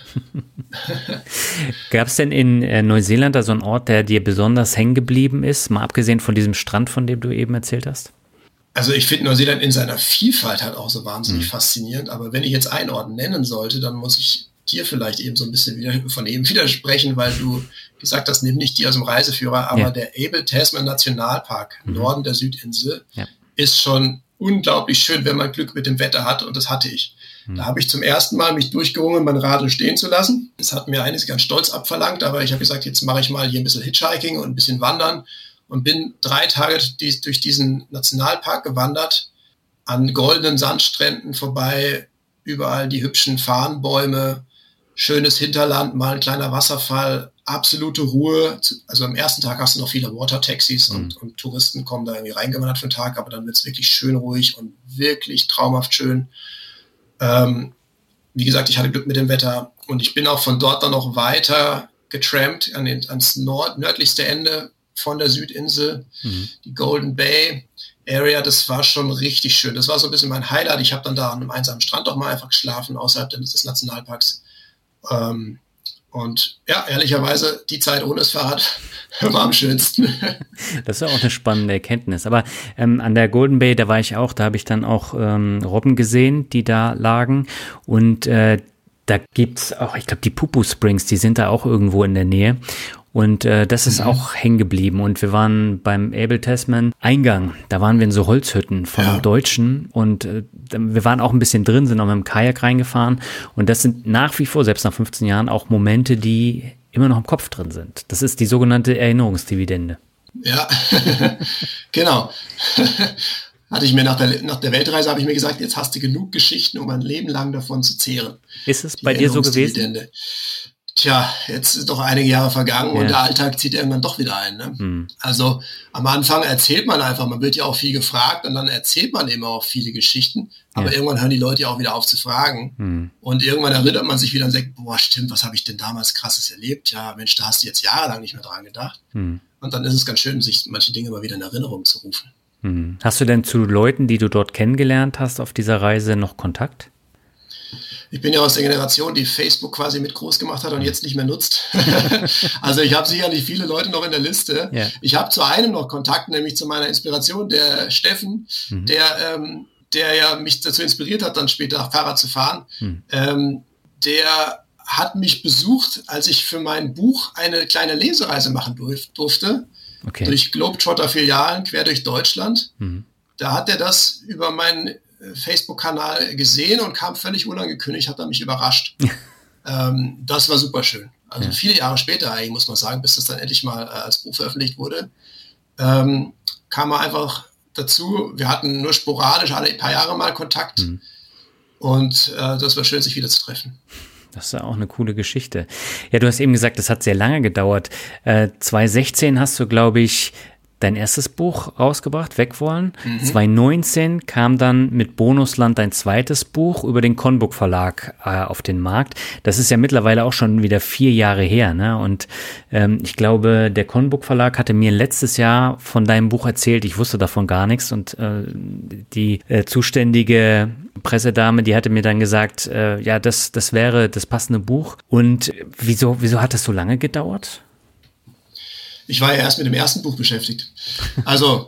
Gab es denn in äh, Neuseeland da so einen Ort, der dir besonders hängen geblieben ist, mal abgesehen von diesem Strand, von dem du eben erzählt hast? Also ich finde Neuseeland in seiner Vielfalt halt auch so wahnsinnig mhm. faszinierend, aber wenn ich jetzt einen Ort nennen sollte, dann muss ich dir vielleicht eben so ein bisschen wieder von eben widersprechen, weil du gesagt hast, nimm nicht die aus dem Reiseführer, aber ja. der Abel Tasman Nationalpark, mhm. Norden der Südinsel, ja. ist schon unglaublich schön, wenn man Glück mit dem Wetter hat und das hatte ich. Mhm. Da habe ich zum ersten Mal mich durchgerungen, mein Radl stehen zu lassen. Das hat mir eines ganz stolz abverlangt, aber ich habe gesagt, jetzt mache ich mal hier ein bisschen Hitchhiking und ein bisschen Wandern. Und bin drei Tage durch diesen Nationalpark gewandert, an goldenen Sandstränden vorbei, überall die hübschen Farnbäume, schönes Hinterland, mal ein kleiner Wasserfall, absolute Ruhe. Also am ersten Tag hast du noch viele Water-Taxis mhm. und, und Touristen kommen da irgendwie reingewandert für den Tag, aber dann wird es wirklich schön ruhig und wirklich traumhaft schön. Ähm, wie gesagt, ich hatte Glück mit dem Wetter und ich bin auch von dort dann noch weiter getrampt an den, ans nord, nördlichste Ende von der Südinsel, mhm. die Golden Bay Area, das war schon richtig schön. Das war so ein bisschen mein Highlight. Ich habe dann da an einem einsamen Strand auch mal einfach geschlafen, außerhalb des Nationalparks. Ähm, und ja, ehrlicherweise, die Zeit ohne das Fahrrad war am schönsten. Das ist ja auch eine spannende Erkenntnis. Aber ähm, an der Golden Bay, da war ich auch, da habe ich dann auch ähm, Robben gesehen, die da lagen. Und äh, da gibt's auch, ich glaube, die Pupu Springs, die sind da auch irgendwo in der Nähe. Und äh, das ist mhm. auch hängen geblieben. Und wir waren beim Abel Tasman Eingang. Da waren wir in so Holzhütten von ja. Deutschen. Und äh, wir waren auch ein bisschen drin, sind auch mit dem Kajak reingefahren. Und das sind nach wie vor, selbst nach fünfzehn Jahren, auch Momente, die immer noch im Kopf drin sind. Das ist die sogenannte Erinnerungsdividende. Ja, genau. Hatte ich mir nach der, nach der Weltreise, habe ich mir gesagt, jetzt hast du genug Geschichten, um ein Leben lang davon zu zehren. Ist es bei dir so gewesen? Tja, jetzt ist doch einige Jahre vergangen ja. und der Alltag zieht irgendwann doch wieder ein. Ne? Hm. Also am Anfang erzählt man einfach, man wird ja auch viel gefragt und dann erzählt man eben auch viele Geschichten, aber ja. irgendwann hören die Leute ja auch wieder auf zu fragen hm. und irgendwann erinnert man sich wieder und sagt, boah stimmt, was habe ich denn damals Krasses erlebt? Ja Mensch, da hast du jetzt jahrelang nicht mehr dran gedacht. Hm. Und dann ist es ganz schön, sich manche Dinge mal wieder in Erinnerung zu rufen. Hm. Hast du denn zu Leuten, die du dort kennengelernt hast auf dieser Reise, noch Kontakt? Ich bin ja aus der Generation, die Facebook quasi mit groß gemacht hat und jetzt nicht mehr nutzt. Also ich habe sicherlich viele Leute noch in der Liste. Ja. Ich habe zu einem noch Kontakt, nämlich zu meiner Inspiration, der Steffen, mhm. der, ähm, der ja mich dazu inspiriert hat, dann später Fahrrad zu fahren. Mhm. Ähm, der hat mich besucht, als ich für mein Buch eine kleine Lesereise machen durf- durfte. Okay. Durch Globetrotter-Filialen quer durch Deutschland. Mhm. Da hat er das über meinen Facebook-Kanal gesehen und kam völlig unangekündigt, hat er mich überrascht. ähm, das war super schön. Also ja. viele Jahre später eigentlich, muss man sagen, bis das dann endlich mal äh, als Buch veröffentlicht wurde, ähm, kam er einfach dazu. Wir hatten nur sporadisch alle paar Jahre mal Kontakt mhm. und äh, das war schön, sich wieder zu treffen. Das ist ja auch eine coole Geschichte. Ja, du hast eben gesagt, das hat sehr lange gedauert. Äh, zwanzig sechzehn hast du, glaube ich, dein erstes Buch rausgebracht, Wegwollen. Mhm. zwanzig neunzehn kam dann mit Bonusland dein zweites Buch über den Conbook Verlag äh, auf den Markt. Das ist ja mittlerweile auch schon wieder vier Jahre her, ne? Und ähm, ich glaube, der Conbook Verlag hatte mir letztes Jahr von deinem Buch erzählt. Ich wusste davon gar nichts und äh, die äh, zuständige Pressedame, die hatte mir dann gesagt, äh, ja, das das wäre das passende Buch. Und wieso wieso hat das so lange gedauert? Ich war ja erst mit dem ersten Buch beschäftigt. Also,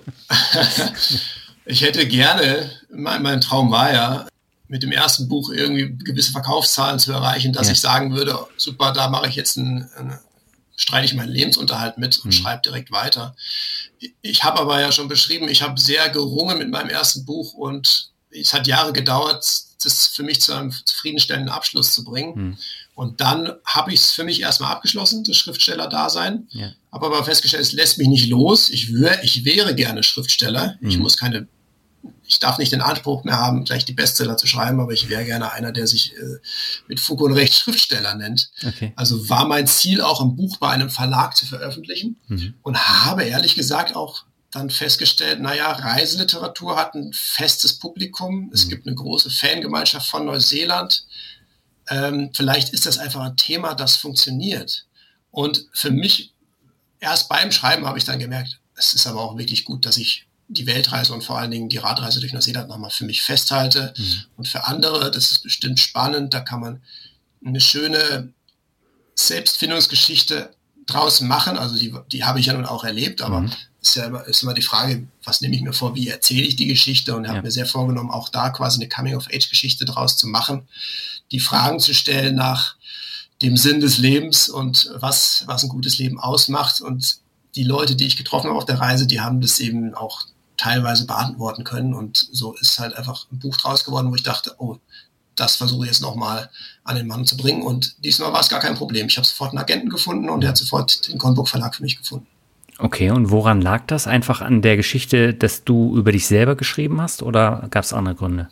ich hätte gerne, mein, mein Traum war ja, mit dem ersten Buch irgendwie gewisse Verkaufszahlen zu erreichen, dass ja. ich sagen würde, super, da mache ich jetzt einen, einen streite ich meinen Lebensunterhalt mit und mhm. schreibe direkt weiter. Ich habe aber ja schon beschrieben, ich habe sehr gerungen mit meinem ersten Buch und es hat Jahre gedauert, das für mich zu einem zufriedenstellenden Abschluss zu bringen. Hm. Und dann habe ich es für mich erstmal abgeschlossen, das Schriftsteller-Dasein. Ja. Habe aber festgestellt, es lässt mich nicht los. Ich, wär, ich wäre gerne Schriftsteller. Hm. Ich muss keine, ich darf nicht den Anspruch mehr haben, gleich die Bestseller zu schreiben, aber ich wäre gerne einer, der sich äh, mit Fug und Recht Schriftsteller nennt. Okay. Also war mein Ziel, auch ein Buch bei einem Verlag zu veröffentlichen. Hm. Und habe ehrlich gesagt auch dann festgestellt, naja, Reiseliteratur hat ein festes Publikum. Es mhm. gibt eine große Fangemeinschaft von Neuseeland. Ähm, vielleicht ist das einfach ein Thema, das funktioniert. Und für mich, erst beim Schreiben habe ich dann gemerkt, es ist aber auch wirklich gut, dass ich die Weltreise und vor allen Dingen die Radreise durch Neuseeland nochmal für mich festhalte. Mhm. Und für andere, das ist bestimmt spannend, da kann man eine schöne Selbstfindungsgeschichte draus machen. Also die, die habe ich ja nun auch erlebt, aber mhm. ist ja immer, ist immer die Frage, was nehme ich mir vor, wie erzähle ich die Geschichte, und habe ja. mir sehr vorgenommen, auch da quasi eine Coming-of-Age-Geschichte draus zu machen, die Fragen zu stellen nach dem Sinn des Lebens und was, was ein gutes Leben ausmacht. Und die Leute, die ich getroffen habe auf der Reise, die haben das eben auch teilweise beantworten können, und so ist halt einfach ein Buch draus geworden, wo ich dachte, oh, das versuche ich jetzt nochmal an den Mann zu bringen, und diesmal war es gar kein Problem. Ich habe sofort einen Agenten gefunden und er hat sofort den Kornburg Verlag für mich gefunden. Okay, und woran lag das? Einfach an der Geschichte, dass du über dich selber geschrieben hast, oder gab es andere Gründe?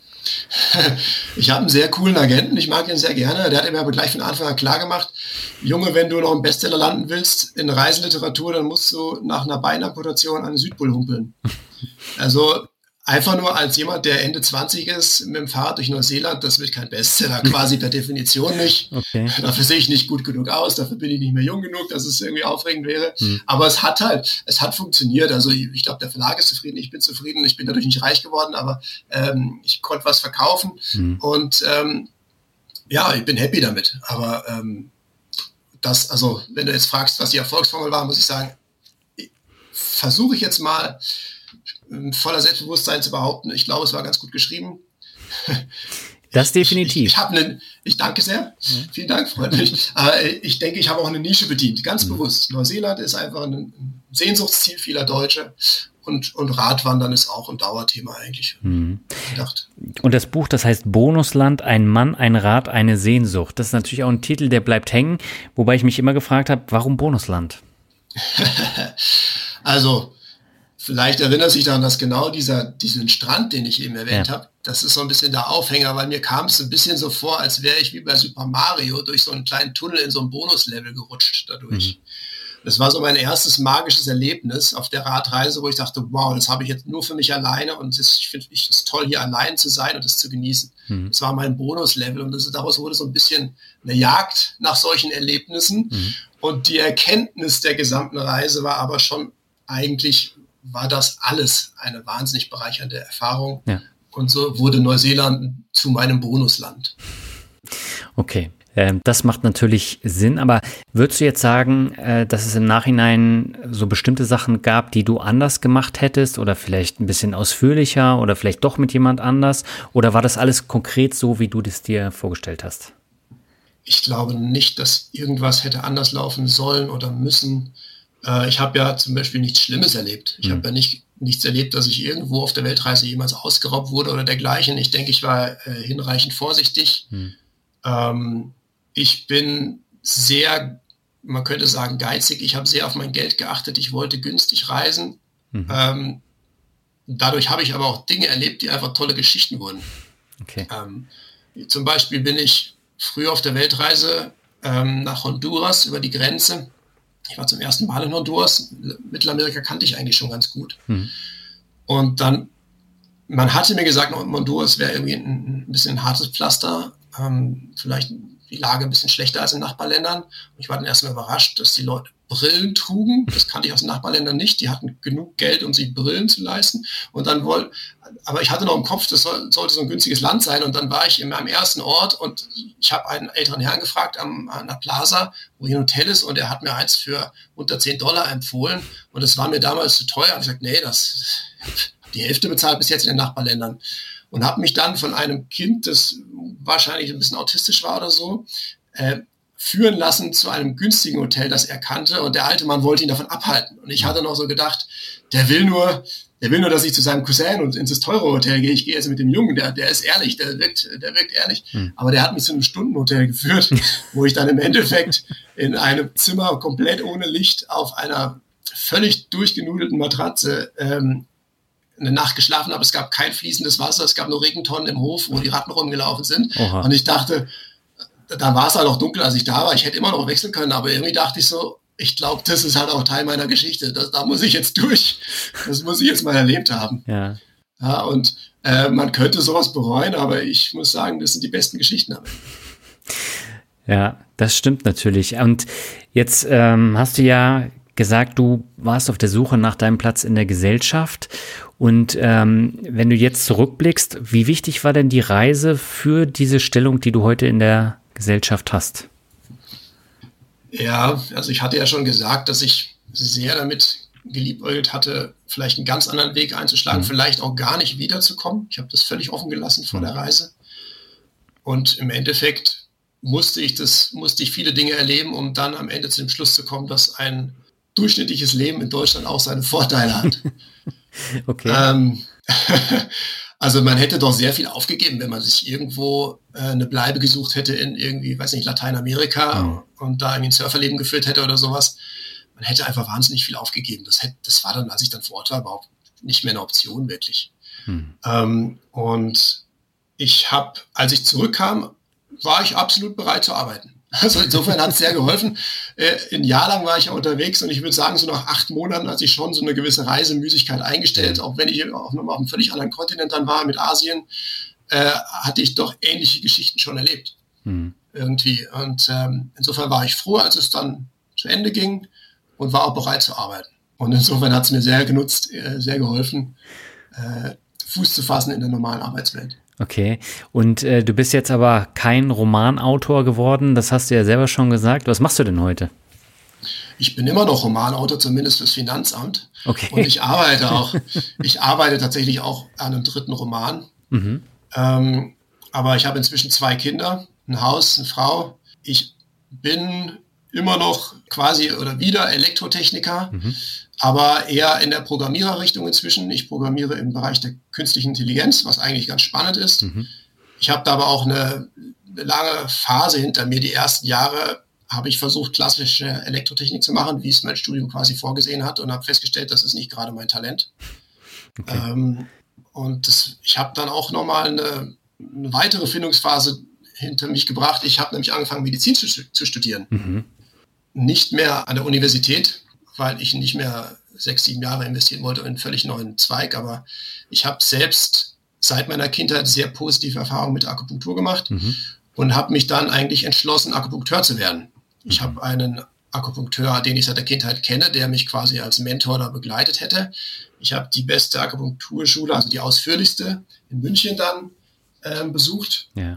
Ich habe einen sehr coolen Agenten, ich mag ihn sehr gerne. Der hat mir aber gleich von Anfang an klar gemacht, Junge, wenn du noch einen Bestseller landen willst in Reiseliteratur, dann musst du nach einer Beinamputation an den Südpol humpeln. Also einfach nur als jemand, der Ende zwanzig ist, mit dem Fahrrad durch Neuseeland, das wird kein Bestseller, quasi per Definition nicht. Okay. Dafür sehe ich nicht gut genug aus, dafür bin ich nicht mehr jung genug, dass es irgendwie aufregend wäre. Hm. Aber es hat halt, es hat funktioniert. Also ich, ich glaube, der Verlag ist zufrieden, ich bin zufrieden, ich bin dadurch nicht reich geworden, aber ähm, ich konnte was verkaufen. Hm. Und ähm, ja, ich bin happy damit. Aber ähm, das, also wenn du jetzt fragst, was die Erfolgsformel war, muss ich sagen, versuche ich jetzt mal voller Selbstbewusstsein zu behaupten. Ich glaube, es war ganz gut geschrieben. Das definitiv. Ich, ich, ich habe eine, ich danke sehr. Ja. Vielen Dank, freundlich. äh, ich denke, ich habe auch eine Nische bedient, ganz mhm. bewusst. Neuseeland ist einfach ein Sehnsuchtsziel vieler Deutsche, und, und Radwandern ist auch ein Dauerthema eigentlich. Mhm. Gedacht. Und das Buch, das heißt Bonusland, ein Mann, ein Rad, eine Sehnsucht. Das ist natürlich auch ein Titel, der bleibt hängen, wobei ich mich immer gefragt habe, warum Bonusland? Also, vielleicht erinnert sich daran, dass genau dieser, diesen Strand, den ich eben erwähnt ja. habe, das ist so ein bisschen der Aufhänger, weil mir kam es ein bisschen so vor, als wäre ich wie bei Super Mario durch so einen kleinen Tunnel in so ein Bonuslevel gerutscht dadurch. Mhm. Das war so mein erstes magisches Erlebnis auf der Radreise, wo ich dachte, wow, das habe ich jetzt nur für mich alleine, und das, ich finde es toll, hier allein zu sein und das zu genießen. Mhm. Das war mein Bonuslevel, und das, daraus wurde so ein bisschen eine Jagd nach solchen Erlebnissen. Mhm. Und die Erkenntnis der gesamten Reise war aber schon eigentlich, war das alles eine wahnsinnig bereichernde Erfahrung. Ja. Und so wurde Neuseeland zu meinem Bonusland. Okay, ähm, das macht natürlich Sinn, aber würdest du jetzt sagen, äh, dass es im Nachhinein so bestimmte Sachen gab, die du anders gemacht hättest, oder vielleicht ein bisschen ausführlicher oder vielleicht doch mit jemand anders, oder war das alles konkret so, wie du das dir vorgestellt hast? Ich glaube nicht, dass irgendwas hätte anders laufen sollen oder müssen. Ich habe ja zum Beispiel nichts Schlimmes erlebt. Ich mhm. habe ja nicht, nichts erlebt, dass ich irgendwo auf der Weltreise jemals ausgeraubt wurde oder dergleichen. Ich denke, ich war äh, hinreichend vorsichtig. Mhm. Ähm, ich bin sehr, man könnte sagen, geizig. Ich habe sehr auf mein Geld geachtet. Ich wollte günstig reisen. Mhm. Ähm, dadurch habe ich aber auch Dinge erlebt, die einfach tolle Geschichten wurden. Okay. Ähm, zum Beispiel bin ich früher auf der Weltreise ähm, nach Honduras über die Grenze. Ich war zum ersten Mal in Honduras. Mittelamerika kannte ich eigentlich schon ganz gut. Hm. Und dann, man hatte mir gesagt, Honduras wäre irgendwie ein, ein bisschen ein hartes Pflaster. Ähm, vielleicht die Lage ein bisschen schlechter als in Nachbarländern. Und ich war dann erstmal überrascht, dass die Leute Brillen trugen. Das kannte ich aus den Nachbarländern nicht. Die hatten genug Geld, um sich Brillen zu leisten. Und dann wollten, aber ich hatte noch im Kopf, das soll, sollte so ein günstiges Land sein. Und dann war ich in meinem ersten Ort und ich habe einen älteren Herrn gefragt am, an der Plaza, wo hier ein Hotel ist, und er hat mir eins für unter zehn Dollar empfohlen. Und das war mir damals zu teuer. Und ich gesagt, nee, das die Hälfte bezahlt bis jetzt in den Nachbarländern. Und habe mich dann von einem Kind, das wahrscheinlich ein bisschen autistisch war oder so, äh, führen lassen zu einem günstigen Hotel, das er kannte, und der alte Mann wollte ihn davon abhalten. Und ich hatte noch so gedacht, der will nur, Der will nur, dass ich zu seinem Cousin und ins teure Hotel gehe. Ich gehe jetzt mit dem Jungen, der, der ist ehrlich, der wirkt, der wirkt ehrlich. Hm. Aber der hat mich zu einem Stundenhotel geführt, wo ich dann im Endeffekt in einem Zimmer komplett ohne Licht auf einer völlig durchgenudelten Matratze ähm, eine Nacht geschlafen habe. Es gab kein fließendes Wasser, es gab nur Regentonnen im Hof, wo die Ratten rumgelaufen sind. Oha. Und ich dachte, da war es halt auch dunkel, als ich da war. Ich hätte immer noch wechseln können, aber irgendwie dachte ich so, ich glaube, das ist halt auch Teil meiner Geschichte. Das, da muss ich jetzt durch. Das muss ich jetzt mal erlebt haben. Ja. Ja, und äh, man könnte sowas bereuen, aber ich muss sagen, das sind die besten Geschichten. Ja, das stimmt natürlich. Und jetzt ähm, hast du ja gesagt, du warst auf der Suche nach deinem Platz in der Gesellschaft. Und ähm, wenn du jetzt zurückblickst, wie wichtig war denn die Reise für diese Stellung, die du heute in der Gesellschaft hast? Ja, also ich hatte ja schon gesagt, dass ich sehr damit geliebäugelt hatte, vielleicht einen ganz anderen Weg einzuschlagen, mhm. vielleicht auch gar nicht wiederzukommen. Ich habe das völlig offen gelassen vor mhm. der Reise. Und im Endeffekt musste ich das, musste ich viele Dinge erleben, um dann am Ende zu dem Schluss zu kommen, dass ein durchschnittliches Leben in Deutschland auch seine Vorteile hat. Okay. Ähm, also man hätte doch sehr viel aufgegeben, wenn man sich irgendwo äh, eine Bleibe gesucht hätte in irgendwie, weiß nicht, Lateinamerika mhm. und da irgendwie ein Surferleben geführt hätte oder sowas. Man hätte einfach wahnsinnig viel aufgegeben. Das, hätte, das war dann, als ich dann vor Ort war, überhaupt nicht mehr eine Option wirklich. Mhm. Ähm, und ich habe, als ich zurückkam, war ich absolut bereit zu arbeiten. Also insofern hat es sehr geholfen. Äh, ein Jahr lang war ich ja unterwegs und ich würde sagen, so nach acht Monaten hat sich schon so eine gewisse Reisemüßigkeit eingestellt. Auch wenn ich auch noch mal auf einem völlig anderen Kontinent dann war, mit Asien, äh, hatte ich doch ähnliche Geschichten schon erlebt. Mhm. Irgendwie. Und ähm, insofern war ich froh, als es dann zu Ende ging und war auch bereit zu arbeiten. Und insofern hat es mir sehr genutzt, äh, sehr geholfen, äh, Fuß zu fassen in der normalen Arbeitswelt. Okay, und äh, du bist jetzt aber kein Romanautor geworden, das hast du ja selber schon gesagt. Was machst du denn heute? Ich bin immer noch Romanautor, zumindest fürs Finanzamt. Okay. Und ich arbeite auch, ich arbeite tatsächlich auch an einem dritten Roman. Mhm. Ähm, aber ich habe inzwischen zwei Kinder, ein Haus, eine Frau. Ich bin immer noch quasi oder wieder Elektrotechniker, mhm. aber eher in der Programmiererrichtung inzwischen. Ich programmiere im Bereich der künstlichen Intelligenz, was eigentlich ganz spannend ist. Mhm. Ich habe da aber auch eine, eine lange Phase hinter mir. Die ersten Jahre habe ich versucht, klassische Elektrotechnik zu machen, wie es mein Studium quasi vorgesehen hat, und habe festgestellt, das ist nicht gerade mein Talent. Okay. Ähm, und das, ich habe dann auch nochmal eine, eine weitere Findungsphase hinter mich gebracht. Ich habe nämlich angefangen, Medizin zu, zu studieren. Mhm. Nicht mehr an der Universität, weil ich nicht mehr sechs, sieben Jahre investieren wollte in einen völlig neuen Zweig. Aber ich habe selbst seit meiner Kindheit sehr positive Erfahrungen mit Akupunktur gemacht mhm. und habe mich dann eigentlich entschlossen, Akupunkteur zu werden. Ich mhm. habe einen Akupunkteur, den ich seit der Kindheit kenne, der mich quasi als Mentor da begleitet hätte. Ich habe die beste Akupunkturschule, also die ausführlichste, in München dann äh, besucht. Ja.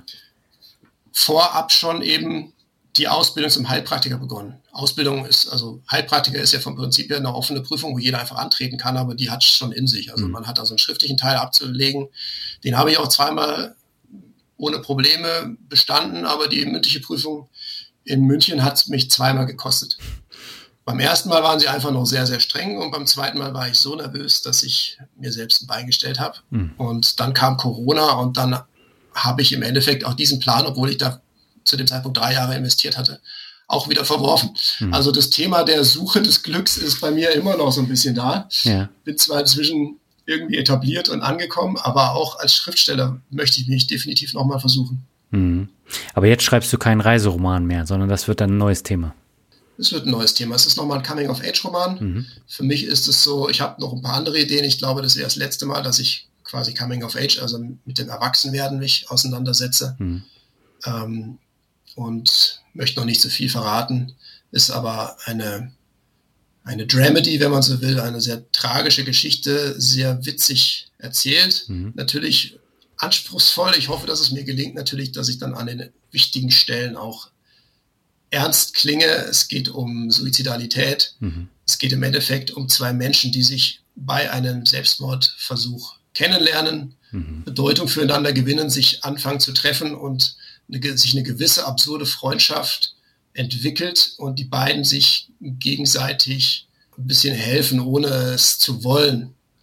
Vorab schon eben die Ausbildung zum Heilpraktiker begonnen. Ausbildung ist, also Heilpraktiker ist ja vom Prinzip her eine offene Prüfung, wo jeder einfach antreten kann, aber die hat es schon in sich. Also mhm. man hat also einen schriftlichen Teil abzulegen. Den habe ich auch zweimal ohne Probleme bestanden, aber die mündliche Prüfung in München hat es mich zweimal gekostet. Beim ersten Mal waren sie einfach noch sehr, sehr streng und beim zweiten Mal war ich so nervös, dass ich mir selbst ein Bein gestellt habe. Mhm. Und dann kam Corona und dann habe ich im Endeffekt auch diesen Plan, obwohl ich da zu dem Zeitpunkt drei Jahre investiert hatte, auch wieder verworfen. Mhm. Also das Thema der Suche des Glücks ist bei mir immer noch so ein bisschen da. Ja. Bin zwar inzwischen irgendwie etabliert und angekommen, aber auch als Schriftsteller möchte ich mich definitiv nochmal versuchen. Mhm. Aber jetzt schreibst du keinen Reiseroman mehr, sondern das wird dann ein neues Thema. Es wird ein neues Thema. Es ist nochmal ein Coming-of-Age-Roman. Mhm. Für mich ist es so, ich habe noch ein paar andere Ideen. Ich glaube, das wäre das letzte Mal, dass ich quasi Coming-of-Age, also mit dem Erwachsenwerden mich auseinandersetze. Mhm. Ähm, und möchte noch nicht so viel verraten. Ist aber eine, eine Dramedy, wenn man so will, eine sehr tragische Geschichte, sehr witzig erzählt. Mhm. Natürlich anspruchsvoll. Ich hoffe, dass es mir gelingt, natürlich, dass ich dann an den wichtigen Stellen auch ernst klinge. Es geht um Suizidalität. Mhm. Es geht im Endeffekt um zwei Menschen, die sich bei einem Selbstmordversuch kennenlernen, mhm. Bedeutung füreinander gewinnen, sich anfangen zu treffen und eine, sich eine gewisse absurde Freundschaft entwickelt und die beiden sich gegenseitig ein bisschen helfen, ohne es zu wollen.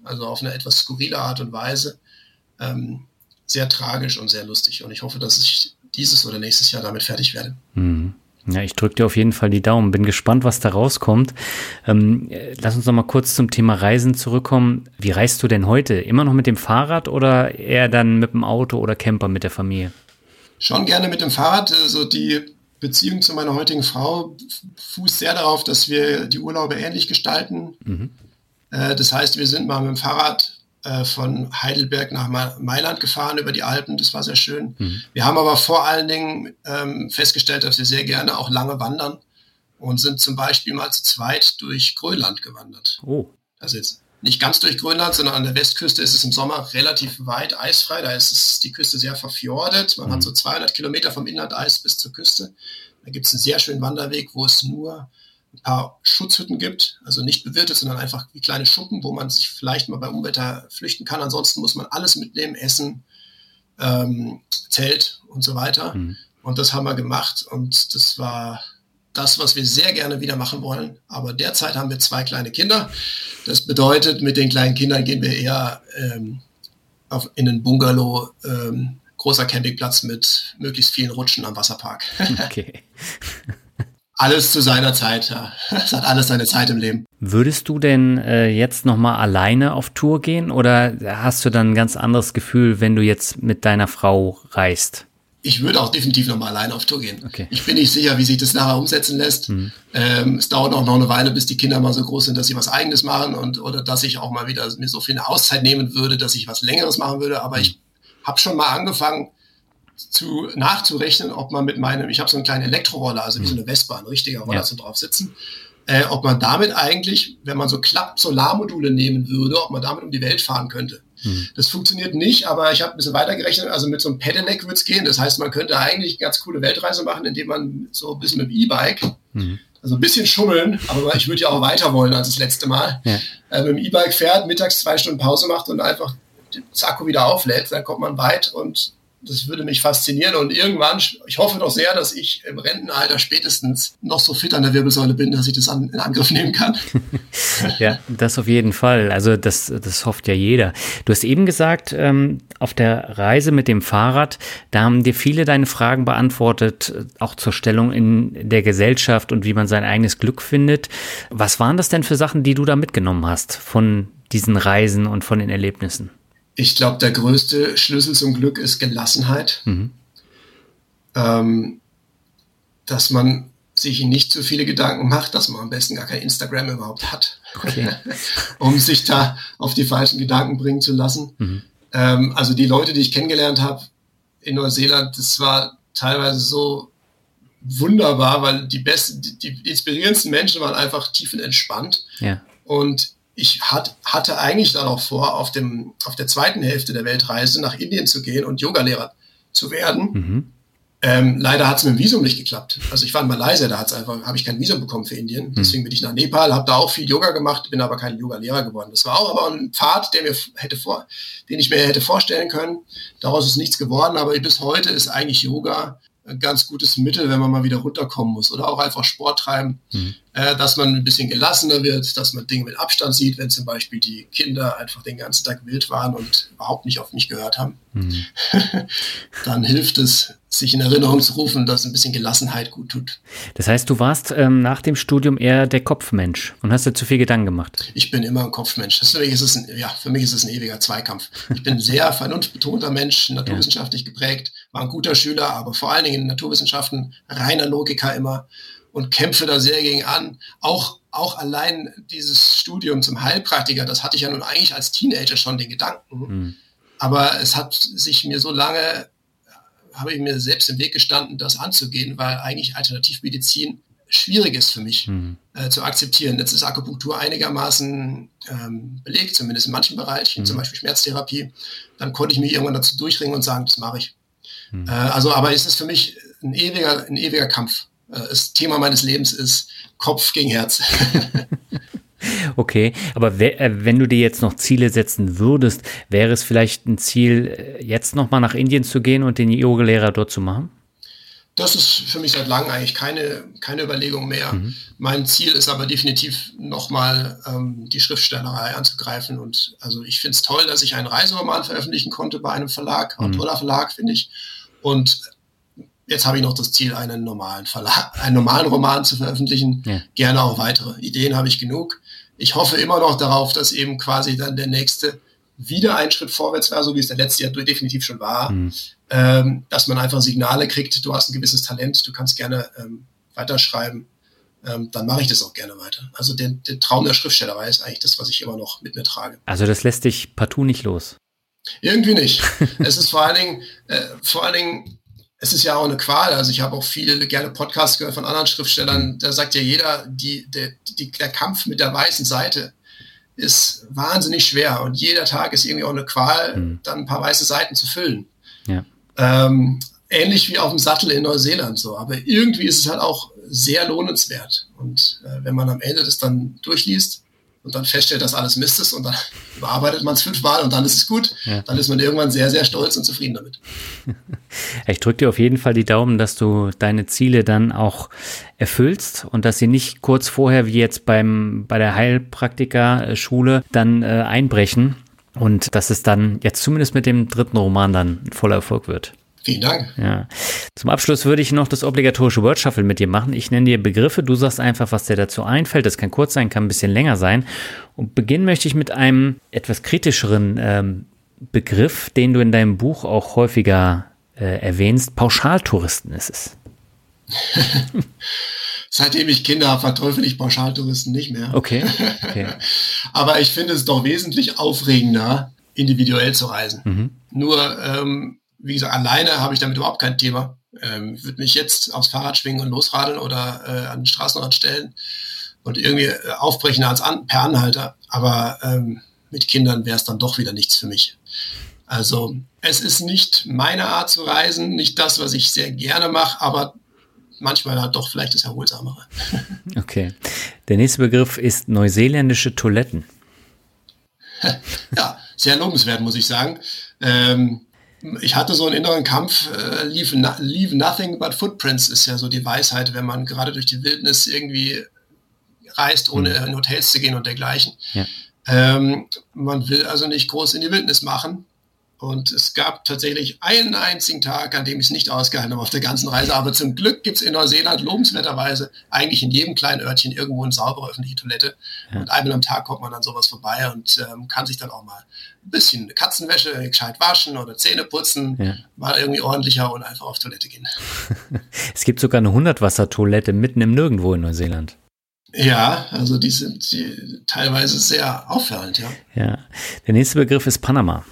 also auf eine etwas skurrile Art und Weise. Ähm, sehr tragisch und sehr lustig. Und ich hoffe, dass ich dieses oder nächstes Jahr damit fertig werde. Mhm. Ja, ich drücke dir auf jeden Fall die Daumen. Bin gespannt, was da rauskommt. Ähm, lass uns noch mal kurz zum Thema Reisen zurückkommen. Wie reist du denn heute? Immer noch mit dem Fahrrad oder eher dann mit dem Auto oder Camper mit der Familie? Schon gerne mit dem Fahrrad. Also die Beziehung zu meiner heutigen Frau fußt sehr darauf, dass wir die Urlaube ähnlich gestalten. Mhm. Äh, das heißt, wir sind mal mit dem Fahrrad äh, von Heidelberg nach Mailand gefahren über die Alpen. Das war sehr schön. Mhm. Wir haben aber vor allen Dingen ähm, festgestellt, dass wir sehr gerne auch lange wandern und sind zum Beispiel mal zu zweit durch Grönland gewandert. Oh. Also jetzt nicht ganz durch Grönland, sondern an der Westküste ist es im Sommer relativ weit eisfrei. Da ist es, die Küste sehr verfjordet. Man mhm. hat so zweihundert Kilometer vom Inlandeis bis zur Küste. Da gibt es einen sehr schönen Wanderweg, wo es nur ein paar Schutzhütten gibt, also nicht bewirtet, sondern einfach wie kleine Schuppen, wo man sich vielleicht mal bei Unwetter flüchten kann. Ansonsten muss man alles mitnehmen, Essen, ähm, Zelt und so weiter. Mhm. Und das haben wir gemacht und das war das, was wir sehr gerne wieder machen wollen. Aber derzeit haben wir zwei kleine Kinder. Das bedeutet, mit den kleinen Kindern gehen wir eher ähm, auf, in einen Bungalow, ähm, großer Campingplatz mit möglichst vielen Rutschen am Wasserpark. Okay. Alles zu seiner Zeit, ja. Es hat alles seine Zeit im Leben. Würdest du denn äh, jetzt nochmal alleine auf Tour gehen oder hast du dann ein ganz anderes Gefühl, wenn du jetzt mit deiner Frau reist? Ich würde auch definitiv nochmal alleine auf Tour gehen. Okay. Ich bin nicht sicher, wie sich das nachher umsetzen lässt. Mhm. Ähm, es dauert auch noch eine Weile, bis die Kinder mal so groß sind, dass sie was Eigenes machen und oder dass ich auch mal wieder mir so viel eine Auszeit nehmen würde, dass ich was Längeres machen würde. Aber mhm. ich habe schon mal angefangen, zu nachzurechnen, ob man mit meinem, ich habe so einen kleinen Elektroroller, also wie so eine Vespa, ein richtiger Roller ja. zum drauf sitzen, äh, ob man damit eigentlich, wenn man so klappt, Solarmodule nehmen würde, ob man damit um die Welt fahren könnte. Hm. Das funktioniert nicht, aber ich habe ein bisschen weitergerechnet, also mit so einem Pedelec würde es gehen. Das heißt, man könnte eigentlich eine ganz coole Weltreise machen, indem man so ein bisschen mit dem E-Bike, hm. also ein bisschen schummeln, aber ich würde ja auch weiter wollen als das letzte Mal, ja. äh, mit dem E-Bike fährt, mittags zwei Stunden Pause macht und einfach das Akku wieder auflädt, dann kommt man weit und das würde mich faszinieren und irgendwann, ich hoffe doch sehr, dass ich im Rentenalter spätestens noch so fit an der Wirbelsäule bin, dass ich das an, in Angriff nehmen kann. Ja, das auf jeden Fall. Also das, das hofft ja jeder. Du hast eben gesagt, ähm, auf der Reise mit dem Fahrrad, da haben dir viele deine Fragen beantwortet, auch zur Stellung in der Gesellschaft und wie man sein eigenes Glück findet. Was waren das denn für Sachen, die du da mitgenommen hast von diesen Reisen und von den Erlebnissen? Ich glaube, der größte Schlüssel zum Glück ist Gelassenheit. Mhm. Ähm, dass man sich nicht zu viele Gedanken macht, dass man am besten gar kein Instagram überhaupt hat, okay. um sich da auf die falschen Gedanken bringen zu lassen. Mhm. Ähm, also die Leute, die ich kennengelernt habe in Neuseeland, das war teilweise so wunderbar, weil die besten, die, die inspirierendsten Menschen waren einfach tiefenentspannt. Ja. Und ich hat, hatte eigentlich dann auch vor, auf, dem, auf der zweiten Hälfte der Weltreise nach Indien zu gehen und Yogalehrer zu werden. Mhm. Ähm, leider hat es mit dem Visum nicht geklappt. Also ich war in Malaysia, da hat's einfach, habe ich kein Visum bekommen für Indien. Mhm. Deswegen bin ich nach Nepal, habe da auch viel Yoga gemacht, bin aber kein Yogalehrer geworden. Das war auch aber ein Pfad, der mir hätte vor, den ich mir hätte vorstellen können. Daraus ist nichts geworden, aber bis heute ist eigentlich Yoga ein ganz gutes Mittel, wenn man mal wieder runterkommen muss oder auch einfach Sport treiben, mhm. äh, dass man ein bisschen gelassener wird, dass man Dinge mit Abstand sieht, wenn zum Beispiel die Kinder einfach den ganzen Tag wild waren und überhaupt nicht auf mich gehört haben. Mhm. Dann hilft es, sich in Erinnerung zu rufen, dass ein bisschen Gelassenheit gut tut. Das heißt, du warst ähm, nach dem Studium eher der Kopfmensch und hast dir zu viel Gedanken gemacht? Ich bin immer ein Kopfmensch. Deswegen ist es ein, ja, für mich ist es ein ewiger Zweikampf. Ich bin ein sehr vernunftbetonter Mensch, naturwissenschaftlich geprägt, war ein guter Schüler, aber vor allen Dingen in Naturwissenschaften reiner Logiker immer und kämpfe da sehr gegen an. Auch, auch allein dieses Studium zum Heilpraktiker, das hatte ich ja nun eigentlich als Teenager schon den Gedanken. Mhm. Aber es hat sich mir so lange, habe ich mir selbst im Weg gestanden, das anzugehen, weil eigentlich Alternativmedizin schwierig ist für mich mhm. äh, zu akzeptieren. Jetzt ist Akupunktur einigermaßen ähm, belegt, zumindest in manchen Bereichen, mhm. zum Beispiel Schmerztherapie. Dann konnte ich mich irgendwann dazu durchringen und sagen, das mache ich. Mhm. Äh, also, aber es ist für mich ein ewiger, ein ewiger Kampf. Äh, das Thema meines Lebens ist Kopf gegen Herz. Okay, aber we- äh, wenn du dir jetzt noch Ziele setzen würdest, wäre es vielleicht ein Ziel, jetzt nochmal nach Indien zu gehen und den Yogalehrer dort zu machen? Das ist für mich seit langem eigentlich keine, keine Überlegung mehr. Mhm. Mein Ziel ist aber definitiv nochmal ähm, die Schriftstellerei anzugreifen. Und also ich finde es toll, dass ich einen Reiseroman veröffentlichen konnte bei einem Verlag, ein mhm. toller Verlag, finde ich. Und jetzt habe ich noch das Ziel, einen normalen Verlag, einen normalen Roman zu veröffentlichen. Ja. Gerne auch weitere. Ideen habe ich genug. Ich hoffe immer noch darauf, dass eben quasi dann der nächste wieder ein Schritt vorwärts war, so wie es der letzte Jahr definitiv schon war, mhm. ähm, dass man einfach Signale kriegt, du hast ein gewisses Talent, du kannst gerne ähm, weiterschreiben, ähm, dann mache ich das auch gerne weiter. Also der, der Traum der Schriftstellerei ist eigentlich das, was ich immer noch mit mir trage. Also das lässt dich partout nicht los? Irgendwie nicht. Es ist vor allen Dingen, äh, vor allen Dingen, es ist ja auch eine Qual. Also ich habe auch viele gerne Podcasts gehört von anderen Schriftstellern, da sagt ja jeder, die, der, die, der Kampf mit der weißen Seite ist wahnsinnig schwer und jeder Tag ist irgendwie auch eine Qual, mhm. dann ein paar weiße Seiten zu füllen. Ja. Ähm, ähnlich wie auf dem Sattel in Neuseeland so, aber irgendwie ist es halt auch sehr lohnenswert und äh, wenn man am Ende das dann durchliest und dann feststellt, dass alles Mist ist und dann bearbeitet man es fünfmal und dann ist es gut, ja. dann ist man irgendwann sehr, sehr stolz und zufrieden damit. Ich drücke dir auf jeden Fall die Daumen, dass du deine Ziele dann auch erfüllst und dass sie nicht kurz vorher, wie jetzt beim bei der Heilpraktikerschule, dann äh, einbrechen und dass es dann jetzt zumindest mit dem dritten Roman dann ein voller Erfolg wird. Vielen Dank. Ja. Zum Abschluss würde ich noch das obligatorische Word Shuffle mit dir machen. Ich nenne dir Begriffe, du sagst einfach, was dir dazu einfällt. Das kann kurz sein, kann ein bisschen länger sein. Und beginnen möchte ich mit einem etwas kritischeren ähm, Begriff, den du in deinem Buch auch häufiger äh, erwähnst. Pauschaltouristen ist es. Seitdem ich Kinder habe, verteufel ich Pauschaltouristen nicht mehr. Okay. okay. Aber ich finde es doch wesentlich aufregender, individuell zu reisen. Mhm. Nur, ähm, wie gesagt, alleine habe ich damit überhaupt kein Thema. Ähm, ich würde mich jetzt aufs Fahrrad schwingen und losradeln oder äh, an den Straßenrand stellen und irgendwie äh, aufbrechen als an, per Anhalter. Aber ähm, mit Kindern wäre es dann doch wieder nichts für mich. Also es ist nicht meine Art zu reisen, nicht das, was ich sehr gerne mache, aber manchmal halt doch vielleicht das Erholsamere. Okay. Der nächste Begriff ist neuseeländische Toiletten. Ja, sehr lobenswert, muss ich sagen. Ähm, Ich hatte so einen inneren Kampf, äh, leave, no, leave nothing but footprints ist ja so die Weisheit, wenn man gerade durch die Wildnis irgendwie reist, ohne mhm. in Hotels zu gehen und dergleichen. Ja. Ähm, man will also nicht groß in die Wildnis machen. Und es gab tatsächlich einen einzigen Tag, an dem ich es nicht ausgehalten habe auf der ganzen Reise. Aber zum Glück gibt es in Neuseeland lobenswerterweise eigentlich in jedem kleinen Örtchen irgendwo eine saubere öffentliche Toilette. Ja. Und einmal am Tag kommt man dann sowas vorbei und ähm, kann sich dann auch mal ein bisschen Katzenwäsche gescheit waschen oder Zähne putzen, ja. mal irgendwie ordentlicher und einfach auf Toilette gehen. Es gibt sogar eine hundert-Wasser-Toilette mitten im Nirgendwo in Neuseeland. Ja, also die sind die, teilweise sehr auffallend, ja. Ja. Der nächste Begriff ist Panama.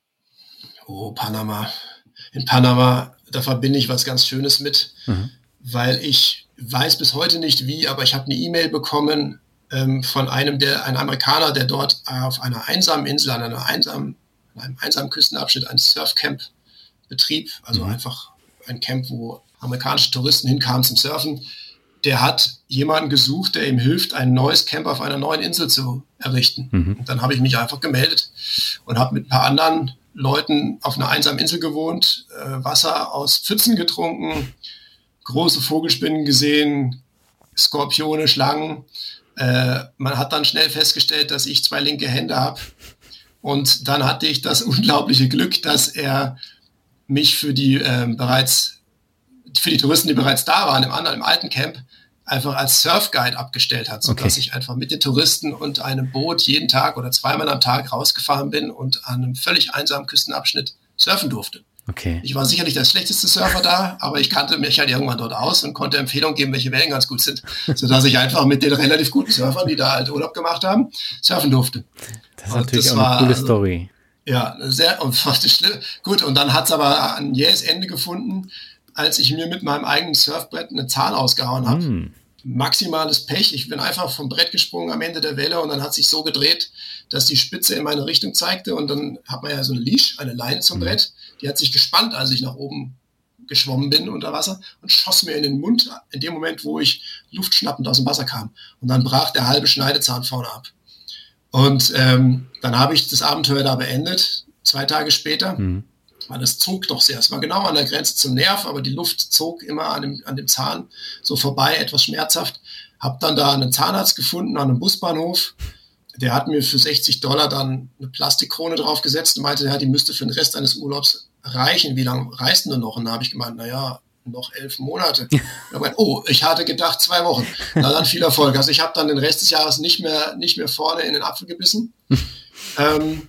Oh, Panama. In Panama, da verbinde ich was ganz Schönes mit, mhm. weil ich weiß bis heute nicht wie, aber ich habe eine E-Mail bekommen ähm, von einem, der, ein Amerikaner, der dort auf einer einsamen Insel, an einer einsamen, an einem einsamen Küstenabschnitt ein Surfcamp betrieb, also mhm. einfach ein Camp, wo amerikanische Touristen hinkamen zum Surfen. Der hat jemanden gesucht, der ihm hilft, ein neues Camp auf einer neuen Insel zu errichten. Mhm. Und dann habe ich mich einfach gemeldet und habe mit ein paar anderen Leuten auf einer einsamen Insel gewohnt, äh, Wasser aus Pfützen getrunken, große Vogelspinnen gesehen, Skorpione, Schlangen. Äh, man hat dann schnell festgestellt, dass ich zwei linke Hände habe. Und dann hatte ich das unglaubliche Glück, dass er mich für die äh, bereits für die Touristen, die bereits da waren, im anderen, im alten Camp, einfach als Surfguide abgestellt hat, sodass okay. ich einfach mit den Touristen und einem Boot jeden Tag oder zweimal am Tag rausgefahren bin und an einem völlig einsamen Küstenabschnitt surfen durfte. Okay. Ich war sicherlich der schlechteste Surfer da, aber ich kannte mich halt irgendwann dort aus und konnte Empfehlungen geben, welche Wellen ganz gut sind, sodass ich einfach mit den relativ guten Surfern, die da halt Urlaub gemacht haben, surfen durfte. Das ist und natürlich das auch eine coole Story. Ja, sehr, und gut, und dann hat es aber ein jähes Ende gefunden, als ich mir mit meinem eigenen Surfbrett eine Zahl ausgehauen habe. Mm. Maximales Pech. Ich bin einfach vom Brett gesprungen am Ende der Welle und dann hat sich so gedreht, dass die Spitze in meine Richtung zeigte und dann hat man ja so eine Leash, eine Leine zum mm. Brett. Die hat sich gespannt, als ich nach oben geschwommen bin unter Wasser und schoss mir in den Mund in dem Moment, wo ich luftschnappend aus dem Wasser kam. Und dann brach der halbe Schneidezahn vorne ab. Und ähm, dann habe ich das Abenteuer da beendet, zwei Tage später. Mm. weil es zog doch sehr. Es war genau an der Grenze zum Nerv, aber die Luft zog immer an dem, an dem Zahn so vorbei, etwas schmerzhaft. Hab dann da einen Zahnarzt gefunden an einem Busbahnhof. Der hat mir für sechzig Dollar dann eine Plastikkrone draufgesetzt und meinte, ja, die müsste für den Rest eines Urlaubs reichen. Wie lange reist du noch? Und da habe ich gemeint, naja, noch elf Monate. Ich meinte, oh, ich hatte gedacht zwei Wochen. Na dann viel Erfolg. Also ich habe dann den Rest des Jahres nicht mehr, nicht mehr vorne in den Apfel gebissen. ähm,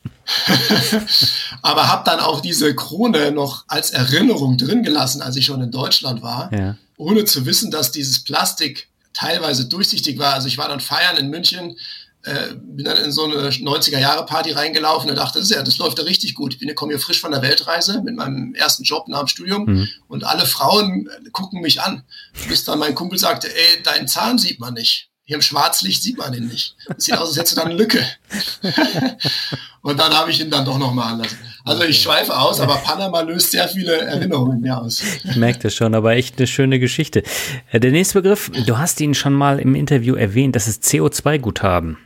aber habe dann auch diese Krone noch als Erinnerung drin gelassen, als ich schon in Deutschland war, ja. ohne zu wissen, dass dieses Plastik teilweise durchsichtig war. Also ich war dann feiern in München, äh, bin dann in so eine neunziger-Jahre-Party reingelaufen und dachte, das, ist ja, das läuft ja richtig gut. Ich bin, komme hier frisch von der Weltreise mit meinem ersten Job nach dem Studium mhm. und alle Frauen gucken mich an. Bis dann mein Kumpel sagte, ey, deinen Zahn sieht man nicht. Hier im Schwarzlicht sieht man den nicht. Es sieht aus, als hättest du da eine Lücke. Und dann habe ich ihn dann doch nochmal anlassen. Also ich schweife aus, aber Panama löst sehr viele Erinnerungen in mir aus. Ich merke das schon, aber echt eine schöne Geschichte. Der nächste Begriff, du hast ihn schon mal im Interview erwähnt, das ist C O zwei Guthaben.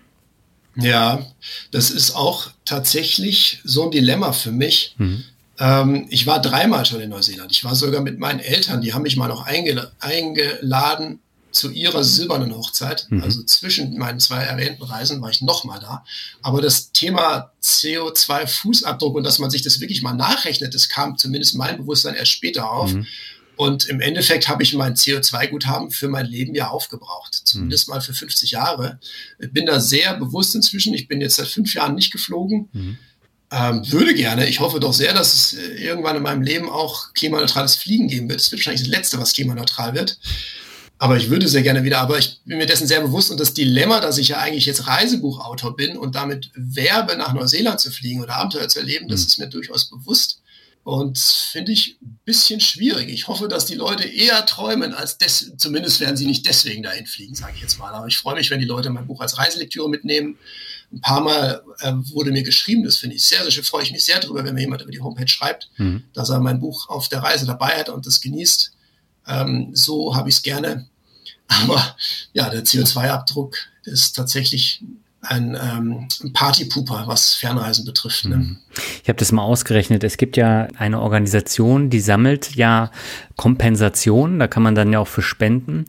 Ja, das ist auch tatsächlich so ein Dilemma für mich. Mhm. Ähm, ich war dreimal schon in Neuseeland. Ich war sogar mit meinen Eltern, die haben mich mal noch eingel- eingeladen, zu ihrer silbernen Hochzeit, mhm. also zwischen meinen zwei erwähnten Reisen war ich nochmal da. Aber das Thema C O zwei Fußabdruck und dass man sich das wirklich mal nachrechnet, das kam zumindest mein Bewusstsein erst später auf. Mhm. Und im Endeffekt habe ich mein C O zwei Guthaben für mein Leben ja aufgebraucht. Zumindest mhm. mal für fünfzig Jahre. Ich bin da sehr bewusst inzwischen. Ich bin jetzt seit fünf Jahren nicht geflogen. Mhm. Ähm, würde gerne. Ich hoffe doch sehr, dass es irgendwann in meinem Leben auch klimaneutrales Fliegen geben wird. Das wird wahrscheinlich das Letzte, was klimaneutral wird. Aber ich würde sehr gerne wieder, aber ich bin mir dessen sehr bewusst und das Dilemma, dass ich ja eigentlich jetzt Reisebuchautor bin und damit werbe, nach Neuseeland zu fliegen oder Abenteuer zu erleben, das ist mir durchaus bewusst und finde ich ein bisschen schwierig. Ich hoffe, dass die Leute eher träumen, als des, zumindest werden sie nicht deswegen dahin fliegen, sage ich jetzt mal. Aber ich freue mich, wenn die Leute mein Buch als Reiselektüre mitnehmen. Ein paar Mal äh, wurde mir geschrieben, das finde ich sehr, sehr schön, freue ich mich sehr drüber, wenn mir jemand über die Homepage schreibt, mhm. dass er mein Buch auf der Reise dabei hat und das genießt. Ähm, so habe ich es gerne. Aber ja, der C O zwei Abdruck ist tatsächlich ein ähm, Partypooper, was Fernreisen betrifft. Ne? Ich habe das mal ausgerechnet. Es gibt ja eine Organisation, die sammelt ja Kompensationen. Da kann man dann ja auch für spenden.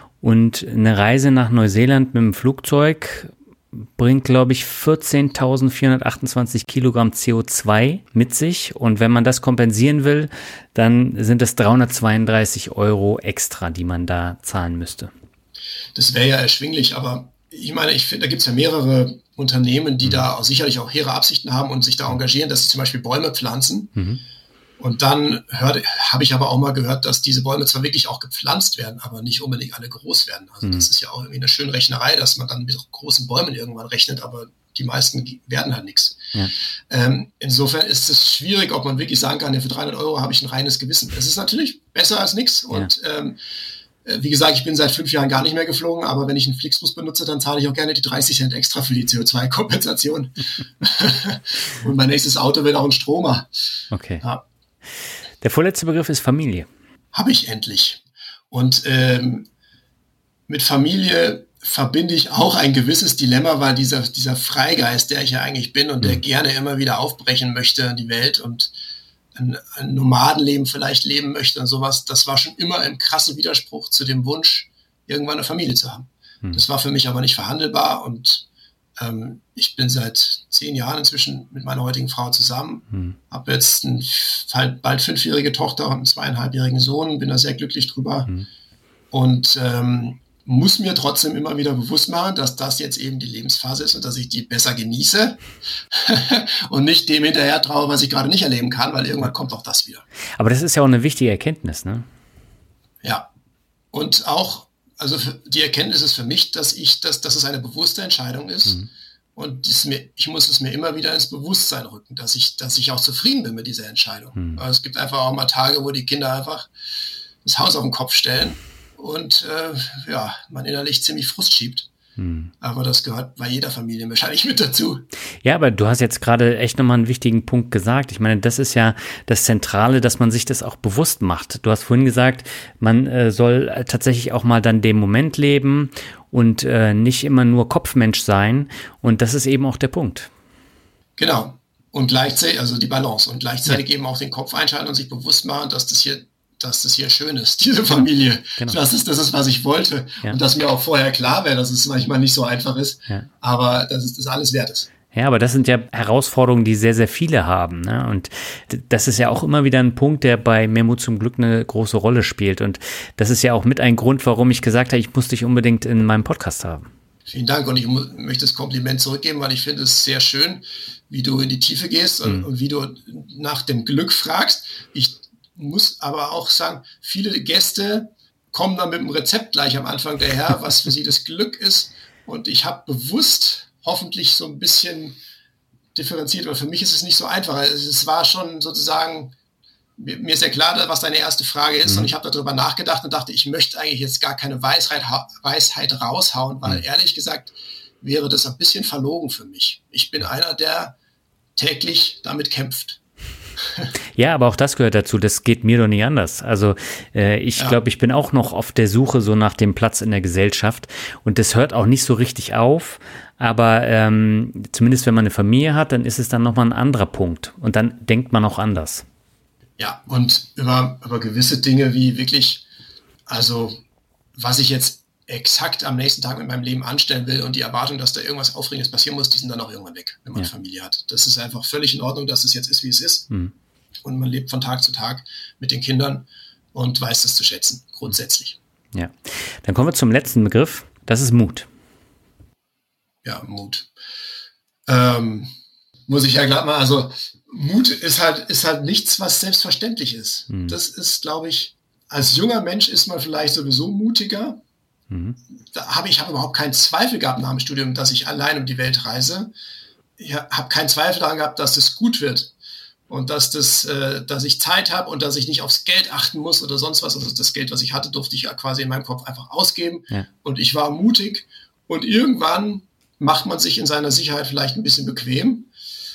Und eine Reise nach Neuseeland mit dem Flugzeug bringt, glaube ich, vierzehntausendvierhundertachtundzwanzig Kilogramm C O zwei mit sich. Und wenn man das kompensieren will, dann sind es dreihundertzweiunddreißig Euro extra, die man da zahlen müsste. Das wäre ja erschwinglich, aber ich meine, ich finde, da gibt es ja mehrere Unternehmen, die mhm. da auch sicherlich auch hehre Absichten haben und sich da engagieren, dass sie zum Beispiel Bäume pflanzen. Mhm. Und dann habe ich aber auch mal gehört, dass diese Bäume zwar wirklich auch gepflanzt werden, aber nicht unbedingt alle groß werden. Also mhm. das ist ja auch irgendwie eine schöne Rechnerei, dass man dann mit großen Bäumen irgendwann rechnet, aber die meisten werden halt nichts. Ja. Ähm, insofern ist es schwierig, ob man wirklich sagen kann, ja, für dreihundert Euro habe ich ein reines Gewissen. Es ist natürlich besser als nichts. Und ja. ähm, wie gesagt, ich bin seit fünf Jahren gar nicht mehr geflogen, aber wenn ich einen Flixbus benutze, dann zahle ich auch gerne die dreißig Cent extra für die C O zwei Kompensation. Und mein nächstes Auto wird auch ein Stromer. Okay. Ja. Der vorletzte Begriff ist Familie. Habe ich endlich. Und ähm, mit Familie verbinde ich auch ein gewisses Dilemma, weil dieser, dieser Freigeist, der ich ja eigentlich bin und mhm. der gerne immer wieder aufbrechen möchte in die Welt und ein, ein Nomadenleben vielleicht leben möchte und sowas, das war schon immer im krassen Widerspruch zu dem Wunsch, irgendwann eine Familie zu haben. Mhm. Das war für mich aber nicht verhandelbar und ähm, ich bin seit zehn Jahren inzwischen mit meiner heutigen Frau zusammen, mhm. habe jetzt eine bald fünfjährige Tochter und einen zweieinhalbjährigen Sohn, bin da sehr glücklich drüber mhm. und ähm, muss mir trotzdem immer wieder bewusst machen, dass das jetzt eben die Lebensphase ist und dass ich die besser genieße und nicht dem hinterher traue, was ich gerade nicht erleben kann, weil irgendwann kommt auch das wieder. Aber das ist ja auch eine wichtige Erkenntnis, ne? Ja. Und auch, also die Erkenntnis ist für mich, dass ich, dass, dass es eine bewusste Entscheidung ist mhm. und das mir, ich muss es mir immer wieder ins Bewusstsein rücken, dass ich, dass ich auch zufrieden bin mit dieser Entscheidung. Mhm. Also es gibt einfach auch mal Tage, wo die Kinder einfach das Haus auf den Kopf stellen und äh, ja, man innerlich ziemlich Frust schiebt. Hm. Aber das gehört bei jeder Familie wahrscheinlich mit dazu. Ja, aber du hast jetzt gerade echt nochmal einen wichtigen Punkt gesagt. Ich meine, das ist ja das Zentrale, dass man sich das auch bewusst macht. Du hast vorhin gesagt, man äh, soll tatsächlich auch mal dann den Moment leben und äh, nicht immer nur Kopfmensch sein. Und das ist eben auch der Punkt. Genau. Und gleichzeitig, also die Balance und gleichzeitig ja. eben auch den Kopf einschalten und sich bewusst machen, dass das hier, dass das hier schön ist, diese Familie. Genau. Das ist, das ist, was ich wollte. Ja. Und dass mir auch vorher klar wäre, dass es manchmal nicht so einfach ist, ja. aber dass es das alles wert ist. Ja, aber das sind ja Herausforderungen, die sehr, sehr viele haben. Ne? Und das ist ja auch immer wieder ein Punkt, der bei Mehr Mut zum Glück eine große Rolle spielt. Und das ist ja auch mit ein Grund, warum ich gesagt habe, ich muss dich unbedingt in meinem Podcast haben. Vielen Dank und ich mu- möchte das Kompliment zurückgeben, weil ich finde es sehr schön, wie du in die Tiefe gehst und, mhm. und wie du nach dem Glück fragst. Ich muss aber auch sagen, viele Gäste kommen dann mit dem Rezept gleich am Anfang daher, was für sie das Glück ist. Und ich habe bewusst hoffentlich so ein bisschen differenziert, weil für mich ist es nicht so einfach. Es war schon sozusagen, mir, mir ist ja klar, was deine erste Frage ist mhm. und ich habe darüber nachgedacht und dachte, ich möchte eigentlich jetzt gar keine Weisheit, Weisheit raushauen, weil mhm. ehrlich gesagt wäre das ein bisschen verlogen für mich. Ich bin einer, der täglich damit kämpft. Ja, aber auch das gehört dazu, das geht mir doch nicht anders. Also äh, ich ja. glaube, ich bin auch noch auf der Suche so nach dem Platz in der Gesellschaft und das hört auch nicht so richtig auf, aber ähm, zumindest wenn man eine Familie hat, dann ist es dann nochmal ein anderer Punkt und dann denkt man auch anders. Ja, und über, über gewisse Dinge wie wirklich, also was ich jetzt exakt am nächsten Tag mit meinem Leben anstellen will und die Erwartung, dass da irgendwas Aufregendes passieren muss, die sind dann auch irgendwann weg, wenn man ja. eine Familie hat. Das ist einfach völlig in Ordnung, dass es jetzt ist, wie es ist. Mhm. Und man lebt von Tag zu Tag mit den Kindern und weiß das zu schätzen, grundsätzlich. Ja, dann kommen wir zum letzten Begriff, das ist Mut. Ja, Mut. Ähm, muss ich ja glatt mal, also Mut ist halt, ist halt nichts, was selbstverständlich ist. Mhm. Das ist, glaube ich, als junger Mensch ist man vielleicht sowieso mutiger. Mhm. Da habe ich habe überhaupt keinen Zweifel gehabt nach dem Studium, dass ich allein um die Welt reise. Ich habe keinen Zweifel daran gehabt, dass das gut wird und dass das, äh, dass ich Zeit habe und dass ich nicht aufs Geld achten muss oder sonst was. Also das Geld, was ich hatte, durfte ich ja quasi in meinem Kopf einfach ausgeben. Ja. Und ich war mutig und irgendwann macht man sich in seiner Sicherheit vielleicht ein bisschen bequem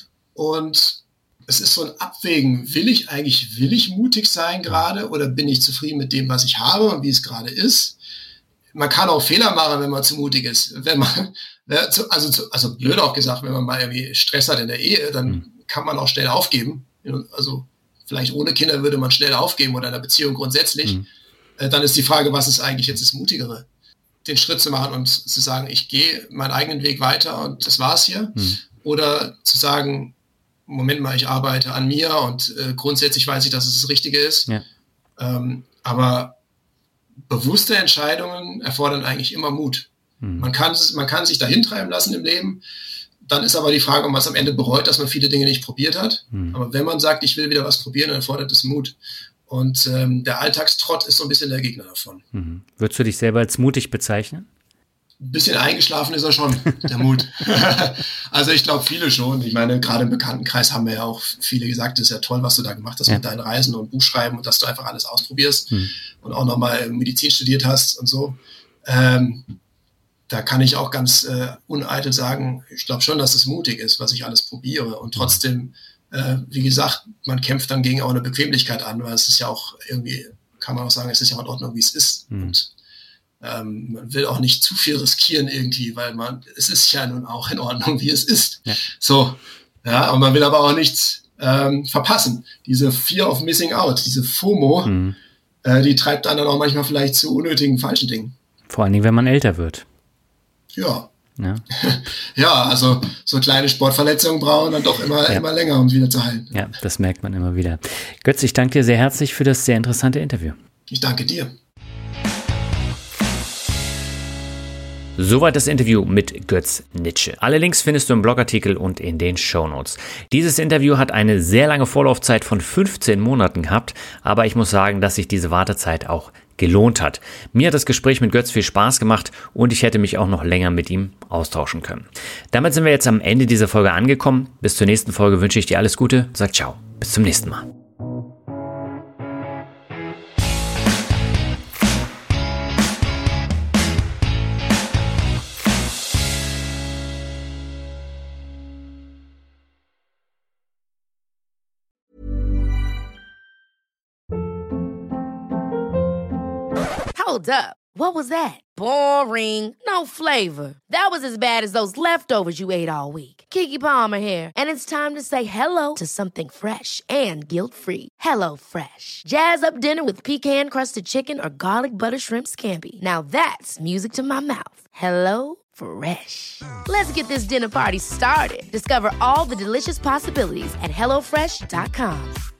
und es ist so ein Abwägen. Will ich eigentlich, will ich mutig sein gerade oder bin ich zufrieden mit dem, was ich habe und wie es gerade ist? Man kann auch Fehler machen, wenn man zu mutig ist. Wenn man, also, also blöd auch gesagt, wenn man mal irgendwie Stress hat in der Ehe, dann mhm. kann man auch schnell aufgeben. Also vielleicht ohne Kinder würde man schnell aufgeben oder in einer Beziehung grundsätzlich. Mhm. Dann ist die Frage, was ist eigentlich jetzt das Mutigere? Den Schritt zu machen und zu sagen, ich gehe meinen eigenen Weg weiter und das war's hier. Mhm. Oder zu sagen, Moment mal, ich arbeite an mir und äh, grundsätzlich weiß ich, dass es das Richtige ist. Ja. Ähm, aber bewusste Entscheidungen erfordern eigentlich immer Mut. Mhm. Man kann, man kann sich dahin treiben lassen im Leben. Dann ist aber die Frage, ob man es am Ende bereut, dass man viele Dinge nicht probiert hat. Mhm. Aber wenn man sagt, ich will wieder was probieren, dann erfordert es Mut. Und ähm, der Alltagstrott ist so ein bisschen der Gegner davon. Mhm. Würdest du dich selber als mutig bezeichnen? Ein bisschen eingeschlafen ist er schon, der Mut. Also ich glaube, viele schon. Ich meine, gerade im Bekanntenkreis haben wir ja auch viele gesagt, das ist ja toll, was du da gemacht hast ja. mit deinen Reisen und Buchschreiben und dass du einfach alles ausprobierst hm. und auch nochmal Medizin studiert hast und so. Ähm, da kann ich auch ganz äh, uneitel sagen, ich glaube schon, dass es mutig ist, was ich alles probiere. Und trotzdem, äh, wie gesagt, man kämpft dann gegen auch eine Bequemlichkeit an, weil es ist ja auch irgendwie, kann man auch sagen, es ist ja auch in Ordnung, wie es ist. Hm. Und Ähm, man will auch nicht zu viel riskieren irgendwie, weil man, es ist ja nun auch in Ordnung, wie es ist. Ja. So, ja, und man will aber auch nichts ähm, verpassen. Diese Fear of Missing Out, diese FOMO, mhm. äh, die treibt dann auch manchmal vielleicht zu unnötigen falschen Dingen. Vor allen Dingen, wenn man älter wird. Ja. Ja, ja, also so kleine Sportverletzungen brauchen dann doch immer, ja. immer länger, um es wieder zu heilen. Ja, das merkt man immer wieder. Götz, ich danke dir sehr herzlich für das sehr interessante Interview. Ich danke dir. Soweit das Interview mit Götz Nitsche. Alle Links findest du im Blogartikel und in den Shownotes. Dieses Interview hat eine sehr lange Vorlaufzeit von fünfzehn Monaten gehabt, aber ich muss sagen, dass sich diese Wartezeit auch gelohnt hat. Mir hat das Gespräch mit Götz viel Spaß gemacht und ich hätte mich auch noch länger mit ihm austauschen können. Damit sind wir jetzt am Ende dieser Folge angekommen. Bis zur nächsten Folge wünsche ich dir alles Gute. Sag ciao. Bis zum nächsten Mal. Hold up. What was that? Boring. No flavor. That was as bad as those leftovers you ate all week. Keke Palmer here, and it's time to say hello to something fresh and guilt-free. Hello Fresh. Jazz up dinner with pecan-crusted chicken or garlic butter shrimp scampi. Now that's music to my mouth. Hello Fresh. Let's get this dinner party started. Discover all the delicious possibilities at hello fresh dot com.